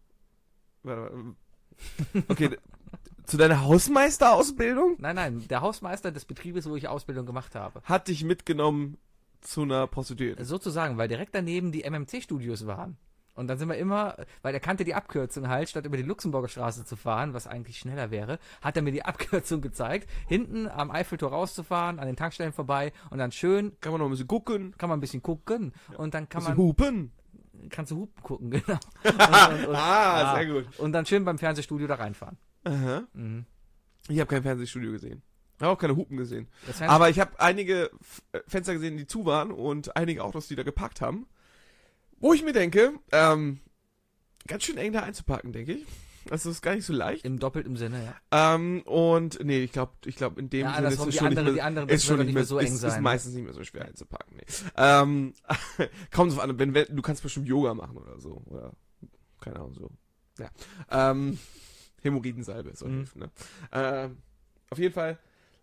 Warte mal. Okay, d- zu deiner Hausmeisterausbildung Nein, nein, der Hausmeister des Betriebes, wo ich Ausbildung gemacht habe. hat dich mitgenommen zu einer Prostituierten. Sozusagen, weil direkt daneben die M M C-Studios waren. Und dann sind wir immer, weil er kannte die Abkürzung halt, statt über die Luxemburger Straße zu fahren, was eigentlich schneller wäre, hat er mir die Abkürzung gezeigt, hinten am Eiffeltor rauszufahren, an den Tankstellen vorbei und dann schön, Kann man noch ein bisschen gucken, kann man ein bisschen gucken und dann ein kann bisschen man, hupen. kannst du Hupen gucken, genau. Und, und, und, Ah, ja. sehr gut. Und dann schön beim Fernsehstudio da reinfahren. Aha. Mhm. Ich habe kein Fernsehstudio gesehen. Ich habe auch keine Hupen gesehen. Das Fernseh- Aber ich habe einige F äh, Fenster gesehen, die zu waren und einige Autos, die da geparkt haben. Wo ich mir denke, ähm, ganz schön eng da einzuparken, denke ich. Das ist gar nicht so leicht. Im doppelten Sinne, ja. Ähm, und nee, ich glaube, ich glaube in dem Ja, Sinne ist andersrum, es die schon andere, nicht die mehr, andere, ist schon wird nicht mehr so eng ist, sein. ist ne? meistens nicht mehr so schwer einzuparken. Nee. Ähm, kommt so an, wenn, wenn du kannst bestimmt Yoga machen oder so oder keine Ahnung so. Ja. Ähm, Hämorrhoidensalbe soll Mhm. helfen, ne? Ähm, auf jeden Fall.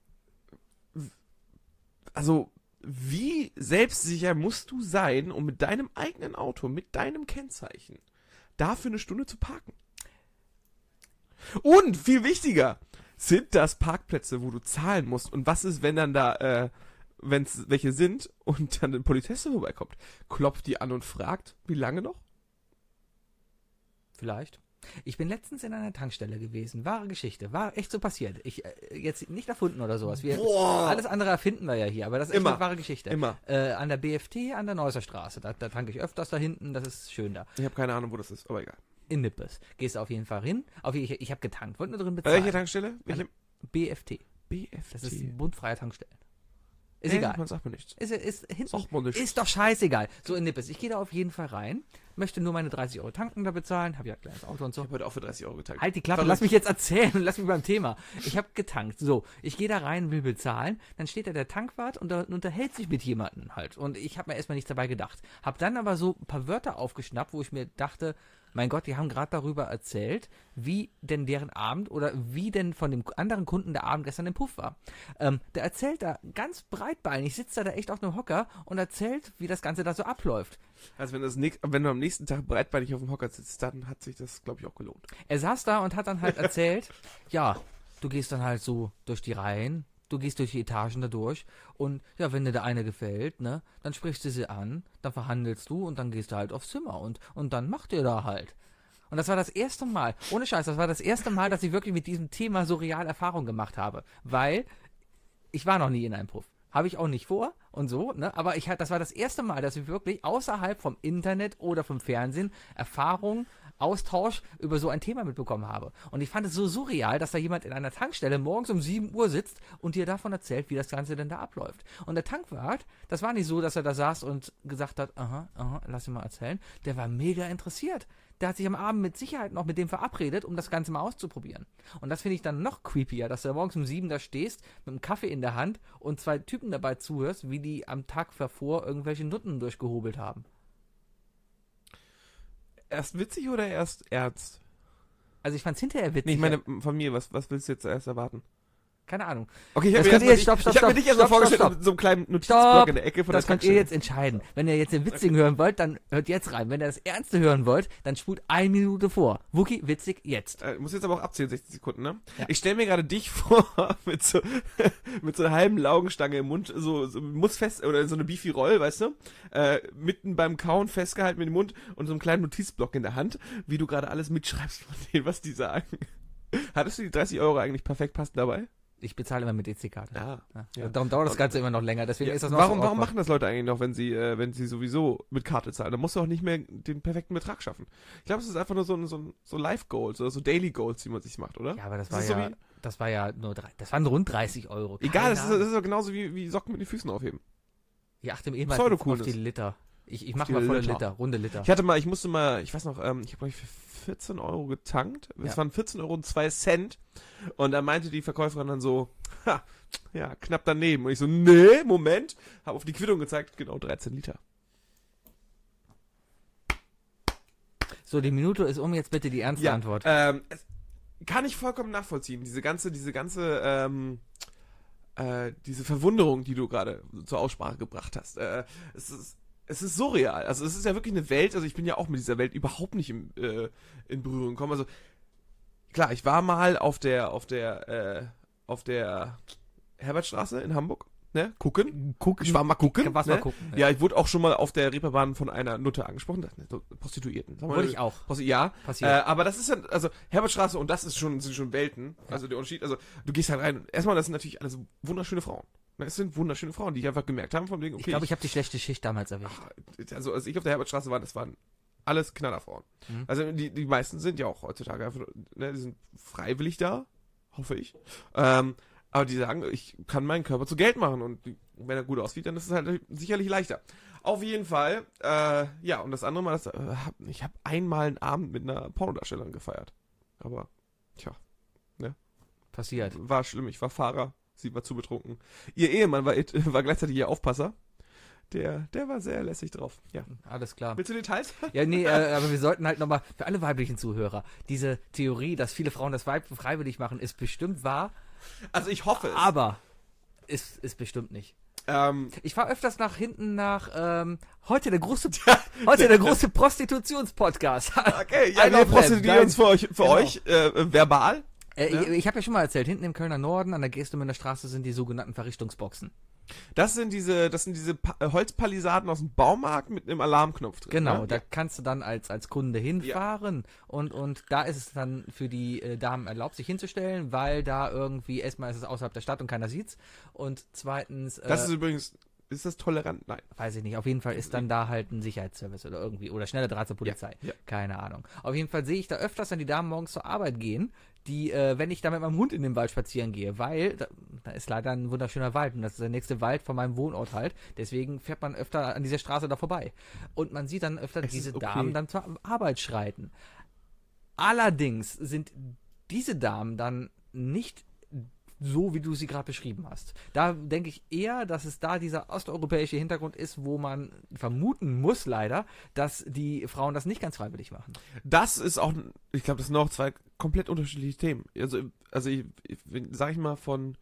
Also, wie selbstsicher musst du sein, um mit deinem eigenen Auto, mit deinem Kennzeichen, dafür eine Stunde zu parken? Und, viel wichtiger, sind das Parkplätze, wo du zahlen musst? Und was ist, wenn dann da, äh, wenn es welche sind und dann ein Polizist vorbeikommt? Klopft die an und fragt, wie lange noch? Vielleicht. Ich bin letztens in einer Tankstelle gewesen. Wahre Geschichte. War echt so passiert. Ich, äh, jetzt nicht erfunden oder sowas. Wir, Boah. Alles andere erfinden wir ja hier, aber das ist echt Immer. eine wahre Geschichte. Immer. Äh, an der B F T, an der Neusser Straße. Da, da tanke ich öfters da hinten. Das ist schön da. Ich habe keine Ahnung, wo das ist, aber egal. In Nippes. Gehst du auf jeden Fall hin. Auf, ich ich habe getankt. Wollte nur drin bezahlen. Welche Tankstelle? Welche? B F T. B F T. Das ist bundfreie Tankstellen. Ist Hey, egal. Man sagt mir nichts. Ist, ist, hinten, Sagt man nicht. ist doch scheißegal. So in Nippes. Ich gehe da auf jeden Fall rein. Möchte nur meine dreißig Euro tanken da bezahlen. Habe ja ein kleines Auto und Ich so. habe heute auch für dreißig Euro getankt. Halt die Klappe, Verrückt. lass mich jetzt erzählen und lass mich beim Thema. Ich habe getankt. So, ich gehe da rein, will bezahlen. Dann steht da der Tankwart und da unterhält sich mit jemandem halt. Und ich habe mir erstmal nichts dabei gedacht. Hab dann aber so ein paar Wörter aufgeschnappt, wo ich mir dachte, mein Gott, die haben gerade darüber erzählt, wie denn deren Abend oder wie denn von dem anderen Kunden der Abend gestern im Puff war. Ähm, der erzählt da ganz breitbeinig, sitzt da, da echt auf einem Hocker und erzählt, wie das Ganze da so abläuft. Also wenn, das näch- wenn du am nächsten Tag breitbeinig auf dem Hocker sitzt, dann hat sich das, glaube ich, auch gelohnt. Er saß da und hat dann halt erzählt, ja, du gehst dann halt so durch die Reihen, du gehst durch die Etagen da durch und ja, wenn dir der eine gefällt, ne, dann sprichst du sie an, dann verhandelst du und dann gehst du halt aufs Zimmer und, und dann macht ihr da halt. Und das war das erste Mal, ohne Scheiß, das war das erste Mal, dass ich wirklich mit diesem Thema so real Erfahrung gemacht habe, weil ich war noch nie in einem Puff. Habe ich auch nicht vor und so, ne? Aber ich, das war das erste Mal, dass ich wirklich außerhalb vom Internet oder vom Fernsehen Erfahrung, Austausch über so ein Thema mitbekommen habe. Und ich fand es so surreal, dass da jemand in einer Tankstelle morgens um sieben Uhr sitzt und dir davon erzählt, wie das Ganze denn da abläuft. Und der Tankwart, das war nicht so, dass er da saß und gesagt hat, aha, aha, lass ihn mal erzählen. Der war mega interessiert. Der hat sich am Abend mit Sicherheit noch mit dem verabredet, um das Ganze mal auszuprobieren. Und das finde ich dann noch creepier, dass du da morgens um sieben da stehst, mit einem Kaffee in der Hand und zwei Typen dabei zuhörst, wie die am Tag davor irgendwelche Nutten durchgehobelt haben. Erst witzig oder erst ernst? Also ich fand's hinterher witzig. Nee, ich meine, von mir, was, was willst du jetzt erst erwarten? Keine Ahnung. Okay, ich Das habe mir, könnt ihr erst jetzt- stopp, stopp, ich hab mir stopp, dich erstmal stopp, vorgestellt stopp, mit so einem kleinen Stopp! Notizblock in der Ecke von Das der könnt ihr Tankstelle. jetzt entscheiden. Wenn ihr jetzt den Witzigen hören wollt, dann hört jetzt rein. Wenn ihr das Ernste hören wollt, dann spult eine Minute vor. Wookie, witzig, jetzt. Äh, muss jetzt aber auch abzählen, sechzig Sekunden, ne? Ja. Ich stelle mir gerade dich vor, mit so, mit so einer halben Laugenstange im Mund, so, so muss fest, oder so eine Beefy-Roll, weißt du? Äh, mitten beim Kauen festgehalten mit dem Mund und so einem kleinen Notizblock in der Hand, wie du gerade alles mitschreibst von denen, was die sagen. Hattest du die dreißig Euro eigentlich perfekt passend dabei? Ich bezahle immer mit E C-Karte. Ja. Ja. Ja. Darum dauert das Ganze immer noch länger. Deswegen Ja, ist das noch warum, so warum awkward. machen das Leute eigentlich noch, wenn sie, äh, wenn sie sowieso mit Karte zahlen? Dann musst du auch nicht mehr den perfekten Betrag schaffen. Ich glaube, es ist einfach nur so, ein- so, ein- so Life-Goals oder so Daily-Goals, die man sich macht, oder? Ja, aber das, Das war ist so ja, wie- das war ja nur drei, das waren rund dreißig Euro. Egal, Keine das ist, Ahnung. das ist doch genauso wie, wie Socken mit den Füßen aufheben. Ich achte eben halt Pseudo-cool auf die ist. Liter. Ich, ich Auf mach die mal volle Liter. Liter, runde Liter. Ich hatte mal, ich musste mal, ich weiß noch, ähm, ich habe glaube ich für vierzehn Euro getankt. Es Ja. waren vierzehn Euro und zwei Cent. Und da meinte die Verkäuferin dann so, ha, ja, knapp daneben. Und ich so, nee, Moment. Habe auf die Quittung gezeigt, genau dreizehn Liter. So, die Minute ist um, jetzt bitte die ernste Ja, Antwort. Ähm, es, kann ich vollkommen nachvollziehen. Diese ganze, diese ganze, ähm, äh, diese Verwunderung, die du gerade zur Aussprache gebracht hast. Äh, es ist, es ist surreal. Also es ist ja wirklich eine Welt, also ich bin ja auch mit dieser Welt überhaupt nicht im, äh, in Berührung gekommen. Also klar, ich war mal auf der, auf der, äh, auf der Herbertstraße in Hamburg, ne? Gucken. Gucken. Ich war mal gucken. Was ne? mal gucken. Ja, ich wurde auch schon mal auf der Reeperbahn von einer Nutte angesprochen, das- so Prostituierten. Sag mal, Wurde ich auch. Prosti- Ja, Passiert. äh, aber das ist ja, also Herbertstraße und das ist schon, sind schon Welten. Also der Unterschied, also du gehst halt rein. Erstmal, das sind natürlich alles wunderschöne Frauen. Es sind wunderschöne Frauen, die ich einfach gemerkt haben, von wegen, okay. ich glaube, ich habe die schlechte Schicht damals erwischt. ach, also als ich auf der Herbertstraße war, das waren alles Knallerfrauen. Mhm. Also die, die meisten sind ja auch heutzutage einfach, ne, die sind freiwillig da, hoffe ich. Ähm, aber die sagen, ich kann meinen Körper zu Geld machen und wenn er gut aussieht, dann ist es halt sicherlich leichter. Auf jeden Fall, äh, ja, und das andere Mal, das, äh, hab, ich habe einmal einen Abend mit einer Pornodarstellerin gefeiert. Aber, tja, Passiert. war schlimm. Ich war Fahrer, sie war zu betrunken. Ihr Ehemann war, war gleichzeitig ihr Aufpasser. Der, der war sehr lässig drauf. Ja. Alles klar. Willst du Details? Ja, nee, äh, aber wir sollten halt nochmal, für alle weiblichen Zuhörer, diese Theorie, dass viele Frauen das Weib freiwillig machen, ist bestimmt wahr, Also ich hoffe es. aber ist, ist bestimmt nicht. Ähm, Ich fahre öfters nach hinten nach, ähm, heute der große, heute der große Prostitutionspodcast. okay, ja, Ein wir auf Rap, prostituieren dein- uns für euch, für Genau. euch äh, verbal. Äh, Ja? Ich, ich habe ja schon mal erzählt, hinten im Kölner Norden an der Geestemünder Straße sind die sogenannten Verrichtungsboxen. Das sind diese, das sind diese pa- äh, Holzpalisaden aus dem Baumarkt mit einem Alarmknopf drin. Genau, ne? da kannst du dann als, als Kunde hinfahren und, und da ist es dann für die äh, Damen erlaubt, sich hinzustellen, weil da irgendwie, erstmal ist es außerhalb der Stadt und keiner sieht's und zweitens, äh, Das ist übrigens, ist das tolerant? Nein. weiß ich nicht, auf jeden Fall ist dann da halt ein Sicherheitsservice oder irgendwie, oder schneller Draht zur Polizei, Ja, ja. keine Ahnung. Auf jeden Fall sehe ich da öfters, wenn die Damen morgens zur Arbeit gehen, die, äh, wenn ich da mit meinem Hund in den Wald spazieren gehe, weil da, da ist leider ein wunderschöner Wald und das ist der nächste Wald von meinem Wohnort halt, deswegen fährt man öfter an dieser Straße da vorbei. Und man sieht dann öfter Es diese ist okay. Damen dann zur Arbeit schreiten. Allerdings sind diese Damen dann nicht so, wie du sie gerade beschrieben hast. Da denke ich eher, dass es da dieser osteuropäische Hintergrund ist, wo man vermuten muss leider, dass die Frauen das nicht ganz freiwillig machen. Das ist auch, ich glaube, das sind auch zwei komplett unterschiedliche Themen. Also, also ich, ich sag ich mal, von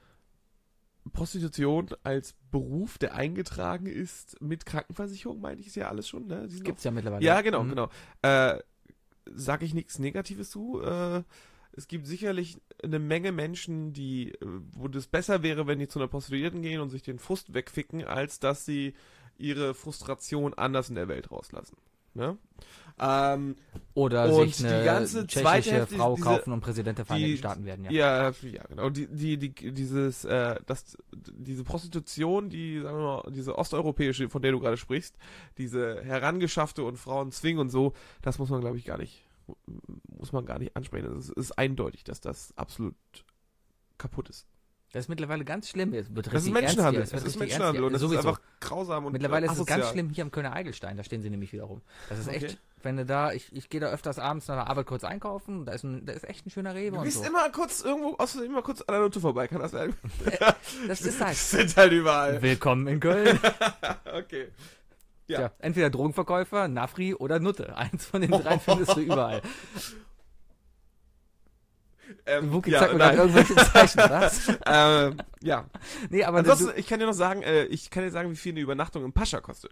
Prostitution als Beruf, der eingetragen ist mit Krankenversicherung, meine ich, ist ja alles schon, ne? Die Das sind gibt's ja mittlerweile. Ja, genau, Mhm. genau. Äh, sag ich nichts Negatives zu. Äh, es gibt sicherlich eine Menge Menschen, die, äh, wo das besser wäre, wenn die zu einer Prostituierten gehen und sich den Frust wegficken, als dass sie ihre Frustration anders in der Welt rauslassen. Ne? Ähm, Oder Und sich eine die ganze zweite tschechische Hälfte, Frau diese- kaufen und Präsident der Vereinigten die- Staaten werden, ja. ja, ja, genau. Die, die, die, dieses, äh, das, diese Prostitution, die, sagen wir mal, diese osteuropäische, von der du gerade sprichst, diese herangeschaffte und Frauen zwingen und so, das muss man, glaube ich, gar nicht, muss man gar nicht ansprechen. Es ist eindeutig, dass das absolut kaputt ist. Das ist mittlerweile ganz schlimm. Es wird Das ist richtig Menschenhandel. ernst hier. Das Es ist wird richtig Menschenhandel und ernst das hier. ist Sowieso. einfach grausam und Mittlerweile äh, ist es asozial. ganz schlimm hier am Kölner Eigelstein, da stehen sie nämlich wiederum. Das ist Okay. echt, wenn du da, ich, ich gehe da öfters abends nach der Arbeit kurz einkaufen, da ist, ein, da ist echt ein schöner Rewe Du und bist so. immer kurz irgendwo, außer immer kurz an der Note vorbei, kann das sein? Das ist halt. Das sind halt überall. Willkommen in Köln. Okay. Ja. Tja, entweder Drogenverkäufer, Nafri oder Nutte. Eins von den drei findest du überall. Ähm, Wookie ja, zeigt mir nein. gerade irgendwelche Zeichen, was? ähm, ja. Nee, aber Ansonsten, du, ich kann dir noch sagen, äh, ich kann dir sagen, wie viel eine Übernachtung im Pascha kostet.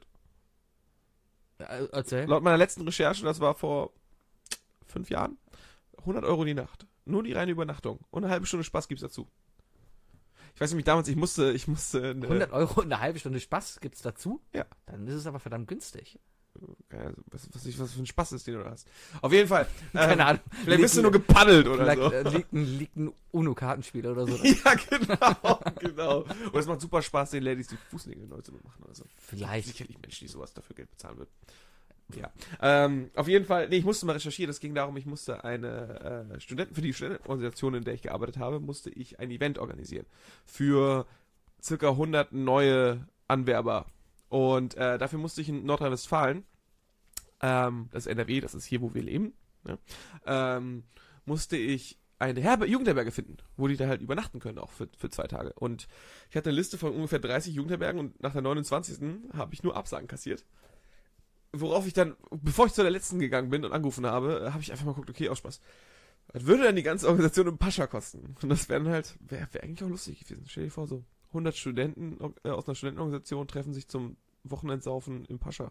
äh, erzähl. Laut meiner letzten Recherche, das war vor fünf Jahren, hundert Euro die Nacht. Nur die reine Übernachtung. Und eine halbe Stunde Spaß gibt's dazu. Ich weiß nämlich damals, ich musste, ich musste... Eine, hundert Euro und eine halbe Stunde Spaß gibt's dazu? Ja. Dann ist es aber verdammt günstig. Keine Ahnung, was, was, ich- was für ein Spaß ist, den du da hast. Auf jeden Fall. Keine ähm, Ahnung. Vielleicht bist du nur gepaddelt oder Vielleicht so. äh, liegt ein, liegt ein UNO-Kartenspiel oder so. Ja, genau, genau. Und es macht super Spaß, den Ladies die Fußnägel neu zu machen oder so. Vielleicht. Sicherlich Menschen, die sowas dafür Geld bezahlen würden. Ja. Ähm, auf jeden Fall, nee, ich musste mal recherchieren. Es ging darum, ich musste eine äh, Studenten, für die Studentenorganisation, in der ich gearbeitet habe, musste ich ein Event organisieren. Für circa hundert neue Anwerber. Und äh, dafür musste ich in Nordrhein-Westfalen, ähm, das ist N R W, das ist hier, wo wir leben, ne? ähm, musste ich eine Herbe Jugendherberge finden, wo die da halt übernachten können, auch für, für zwei Tage. Und ich hatte eine Liste von ungefähr dreißig Jugendherbergen und nach der neunundzwanzigsten habe ich nur Absagen kassiert. Worauf ich dann, bevor ich zu der letzten gegangen bin und angerufen habe, habe ich einfach mal geguckt, okay, aus Spaß. Was würde denn die ganze Organisation im Pascha kosten? Und das wären halt, wäre wär eigentlich auch lustig gewesen. Stell dir vor, so hundert Studenten äh, aus einer Studentenorganisation treffen sich zum Wochenendsaufen im Pascha.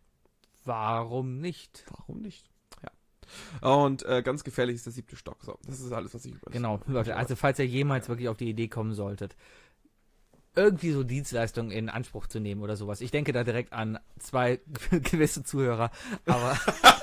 Warum nicht? Warum nicht? Ja. Und äh, ganz gefährlich ist der siebte Stock. So, das ist alles, was ich über Genau, Leute, also falls ihr jemals wirklich auf die Idee kommen solltet, irgendwie so Dienstleistungen in Anspruch zu nehmen oder sowas. Ich denke da direkt an zwei gewisse Zuhörer, aber,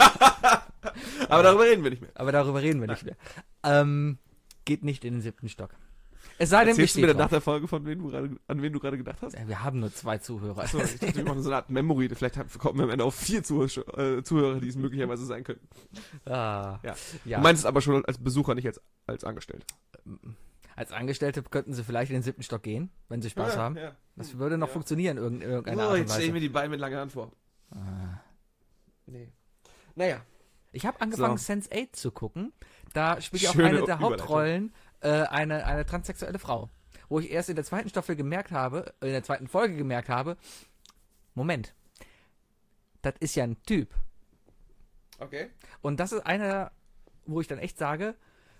Aber darüber reden wir nicht mehr. aber darüber reden wir nicht mehr. Ähm, geht nicht in den siebten Stock. Es sei denn, Erzählst du wir mir stehen dann nach drauf. der Folge, von wen du gerade, an wen du gerade gedacht hast? Wir haben nur zwei Zuhörer. Achso, ich dachte, wir machen so eine Art Memory. Vielleicht haben- kommen wir am Ende auf vier Zuhörer, äh, Zuhörer, die es möglicherweise sein könnten. Ah, Ja. ja. Du meinst es aber schon als Besucher, nicht als, als Angestellter. Als Angestellte könnten sie vielleicht in den siebten Stock gehen, wenn sie Spaß haben. Ja. Das würde noch Ja. funktionieren in irgendeiner Oh, Art und jetzt stelle ich Weise. mir die beiden mit langen Haaren vor. Ah. Nee. Naja. Ich habe angefangen, So. sense eight zu gucken. Da spielt ja auch Schöne eine der Überleitung. Hauptrollen äh, eine, eine transsexuelle Frau. Wo ich erst in der zweiten Staffel gemerkt habe, in der zweiten Folge gemerkt habe, Moment, das ist ja ein Typ. Okay. Und das ist einer, wo ich dann echt sage,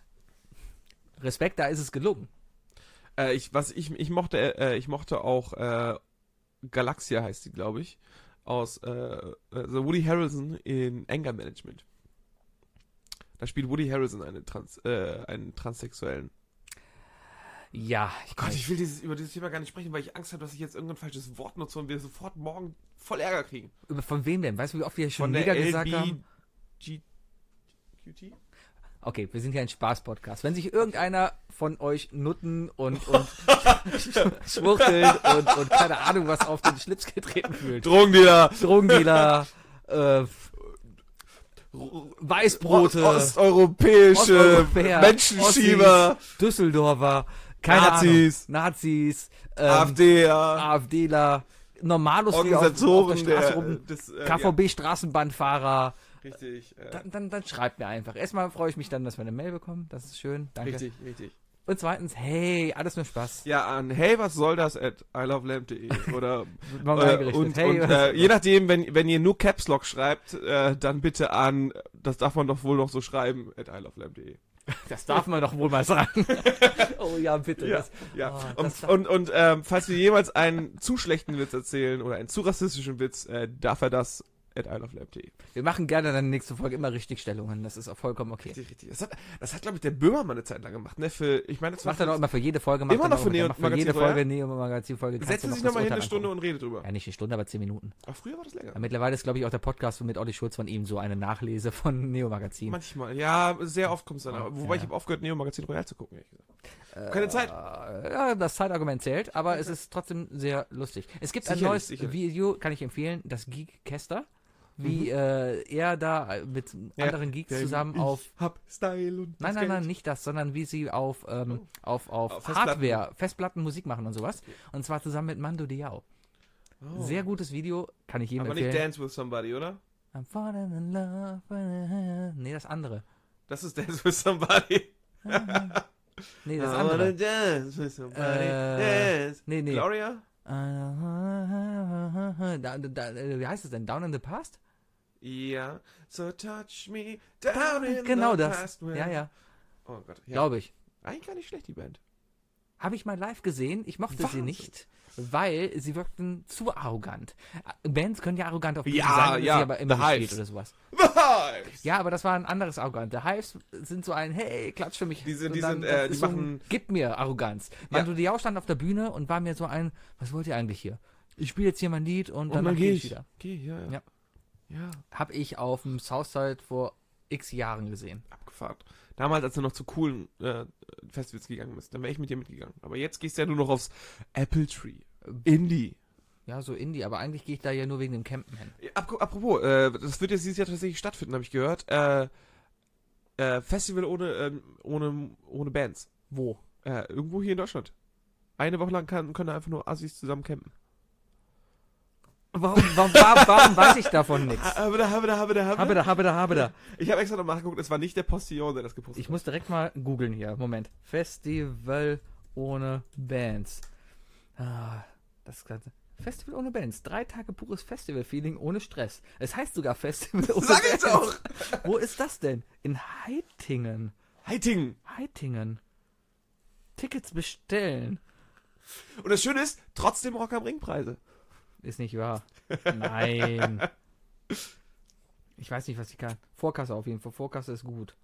Respekt, da ist es gelungen. Äh, ich, was ich, ich mochte, äh, ich mochte auch äh, Galaxia heißt sie, glaube ich, aus äh, also Woody Harrelson in Anger Management. Da spielt Woody Harrelson eine Trans, äh, einen Transsexuellen. Ja, Ich Gott, ich will dieses, über dieses Thema gar nicht sprechen, weil ich Angst habe, dass ich jetzt irgendein falsches Wort nutze und wir sofort morgen voll Ärger kriegen. Über, von wem denn? Weißt du, wie oft wir schon Von Nigger der gesagt L B haben? G Q T? Okay, wir sind ja ein Spaß-Podcast. Wenn sich irgendeiner von euch Nutten und, und Schwuchteln und, und keine Ahnung was auf den Schlips getreten fühlt. Drogendealer! Drogendealer, äh, Weißbrote, Osteuropäische Osteuropäer, Menschenschieber, Ossis, Düsseldorfer, keine Nazis. Ahnung, Nazis, ähm, AfDler, AfDler, Normalos, die auf, auf Organisatoren der Straße der, rum, des, äh, K V B-Straßenbahnfahrer. ja, richtig, äh, Dann, dann, dann schreibt mir einfach. Erstmal freue ich mich dann, dass wir eine Mail bekommen. Das ist schön. Danke. richtig, richtig. Und zweitens, hey, alles nur Spaß. Ja, an hey, was soll das at ilovelamp punkt de oder Wird morgen äh, eingerichtet. und, Hey, und was- äh, je nachdem, wenn, wenn ihr nur Caps Lock schreibt, äh, dann bitte an, das darf man doch wohl noch so schreiben, at ilovelamp punkt de. Das darf man doch wohl mal sagen. Oh ja, bitte. Ja, Das, ja. Oh, und das- und, und ähm, falls wir jemals einen zu schlechten Witz erzählen oder einen zu rassistischen Witz, äh, darf er das at ilovelamp punkt de. wir machen gerne dann in der nächsten Folge immer Richtigstellungen. Das ist auch vollkommen okay. Richtig, richtig. Das hat, das hat glaube ich, der Böhmermann eine Zeit lang gemacht, ne? Für, ich meine, das Macht er doch immer für jede Folge. Macht Immer er noch für der Neo- macht für Magazin jede vorher? Folge Neo-Magazin-Folge. kannst Setzen du sich noch nochmal das hin eine Urteil Stunde angucken. und redet drüber. Ja, nicht eine Stunde, aber zehn Minuten. Ach, früher war das länger. Ja, mittlerweile ist, glaube ich, auch der Podcast mit Olli Schulz von ihm so eine Nachlese von Neo-Magazin. Manchmal, ja, sehr oft kommt es dann. Ja, Wobei ja. ich habe aufgehört, Neo Magazin Royal zu gucken. ehrlich gesagt. Keine Zeit. Äh, ja, das Zeitargument zählt, aber es ist trotzdem sehr lustig. Es gibt ein Sicherlich, neues sicherlich. Video, kann ich empfehlen, das Geekcaster, wie Mhm. äh, er da mit Ja. anderen Geeks zusammen ich auf... hab Style und Nein, das nein, nein, Geld. nicht das, sondern wie sie auf, ähm, Oh. auf, auf, Auf Festplatten. Hardware, Festplatten Musik machen und sowas. Okay. Und zwar zusammen mit Mando Diao. Oh. Sehr gutes Video, kann ich jedem Aber nicht empfehlen. Dance with Somebody, oder? I'm falling in love. with- Nee, das andere. Das ist Dance with Somebody. Nee, das I wanna andere. dance with somebody. Äh, dance. Nee, nee. Gloria? Da, da, da, wie heißt es denn? Down in the Past? Ja. So touch me down in Genau the das. past. when- Ja, ja, Oh Gott. Ja. glaube ich. Eigentlich gar nicht schlecht, die Band. Habe ich mal live gesehen. Ich mochte sie Wahnsinn. nicht, weil sie wirkten zu arrogant. Bands können ja arrogant auf Bühne Ja, sein, wenn ja, sie aber immer The nicht steht Hives. oder sowas. The Hives! Ja, aber das war ein anderes Arrogant. The Hives sind so ein, hey, klatsch für mich. Die sind- Und die dann, sind, das äh, die ist so ein, machen- gib mir Arroganz. Mando Diao stand auf der Bühne und war mir so ein, was wollt ihr eigentlich hier? Ich spiele jetzt hier mein Lied und, Und dann dann gehe geh ich ich. wieder. Geh, ja, ja. Ja. Ja, Hab ich auf dem Southside vor x Jahren gesehen. abgefahren. Damals, als du noch zu coolen äh, Festivals gegangen bist, dann wäre ich mit dir mitgegangen. Aber jetzt gehst du ja nur noch aufs Apple Tree. Indie. Ja, so Indie, aber eigentlich gehe ich da ja nur wegen dem Campen hin. Ap apropos, äh, das wird jetzt dieses Jahr tatsächlich stattfinden, habe ich gehört. Äh, äh, Festival ohne, ähm, ohne, ohne Bands. Wo? Äh, irgendwo hier in Deutschland. Eine Woche lang kann, können einfach nur Assis zusammen campen. Warum, warum, warum, warum weiß ich davon nichts? Habe da, habe da, habe da, Habe da, habe da, habe da. Ich habe extra noch nachgeguckt, es war nicht der Postillon, der das gepostet Ich muss direkt mal googeln hier. Moment. Festival ohne Bands. Ah, das Ganze. Festival ohne Bands. Drei Tage pures Festival-Feeling ohne Stress. Es heißt sogar Festival ohne Sag ich Bands. doch! Wo ist das denn? In Heitingen. Heiting! Heitingen. Tickets bestellen. Und das Schöne ist, trotzdem Rock am Ring Preise. Ist nicht wahr. Nein. Ich weiß nicht, was ich kann. Vorkasse auf jeden Fall. Vorkasse ist gut.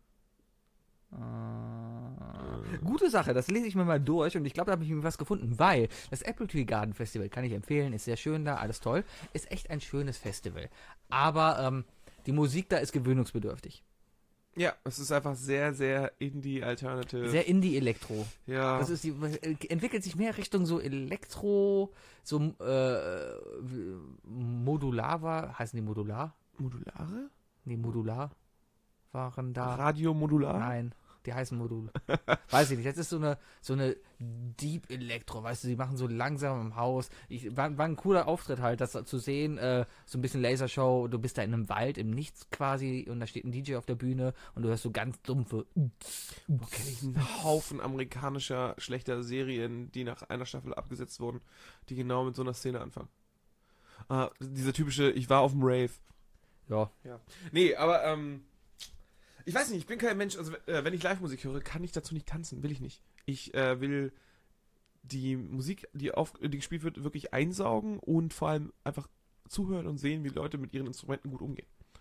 Äh, gute Sache, das lese ich mir mal durch und ich glaube, da habe ich mir was gefunden, weil das Apple Tree Garden Festival, kann ich empfehlen, ist sehr schön da, alles toll, ist echt ein schönes Festival. Aber ähm, die Musik da ist gewöhnungsbedürftig. Ja, es ist einfach sehr, sehr Indie-Alternative. Sehr Indie-Elektro. ja. Das ist die, entwickelt sich mehr Richtung so Elektro, so äh, modular war, heißen die modular? Modulare? Nee, modular waren da. Radiomodular? Nein, die heißen Modul. Weiß ich nicht. Das ist so eine so eine Deep Elektro, weißt du, die machen so langsam im Haus. Ich, war, war ein cooler Auftritt halt, das zu sehen, äh, so ein bisschen Lasershow, du bist da in einem Wald, im Nichts quasi und da steht ein D J auf der Bühne und du hörst so ganz dumpfe Boah, kenn ich einen Haufen amerikanischer schlechter Serien, die nach einer Staffel abgesetzt wurden, die genau mit so einer Szene anfangen. Ah, dieser typische, ich war auf dem Rave. Ja. Ja. Nee, aber, ähm, ich weiß nicht, ich bin kein Mensch, also äh, wenn ich Live-Musik höre, kann ich dazu nicht tanzen, will ich nicht. Ich äh, will die Musik, die, auf, die gespielt wird, wirklich einsaugen und vor allem einfach zuhören und sehen, wie Leute mit ihren Instrumenten gut umgehen.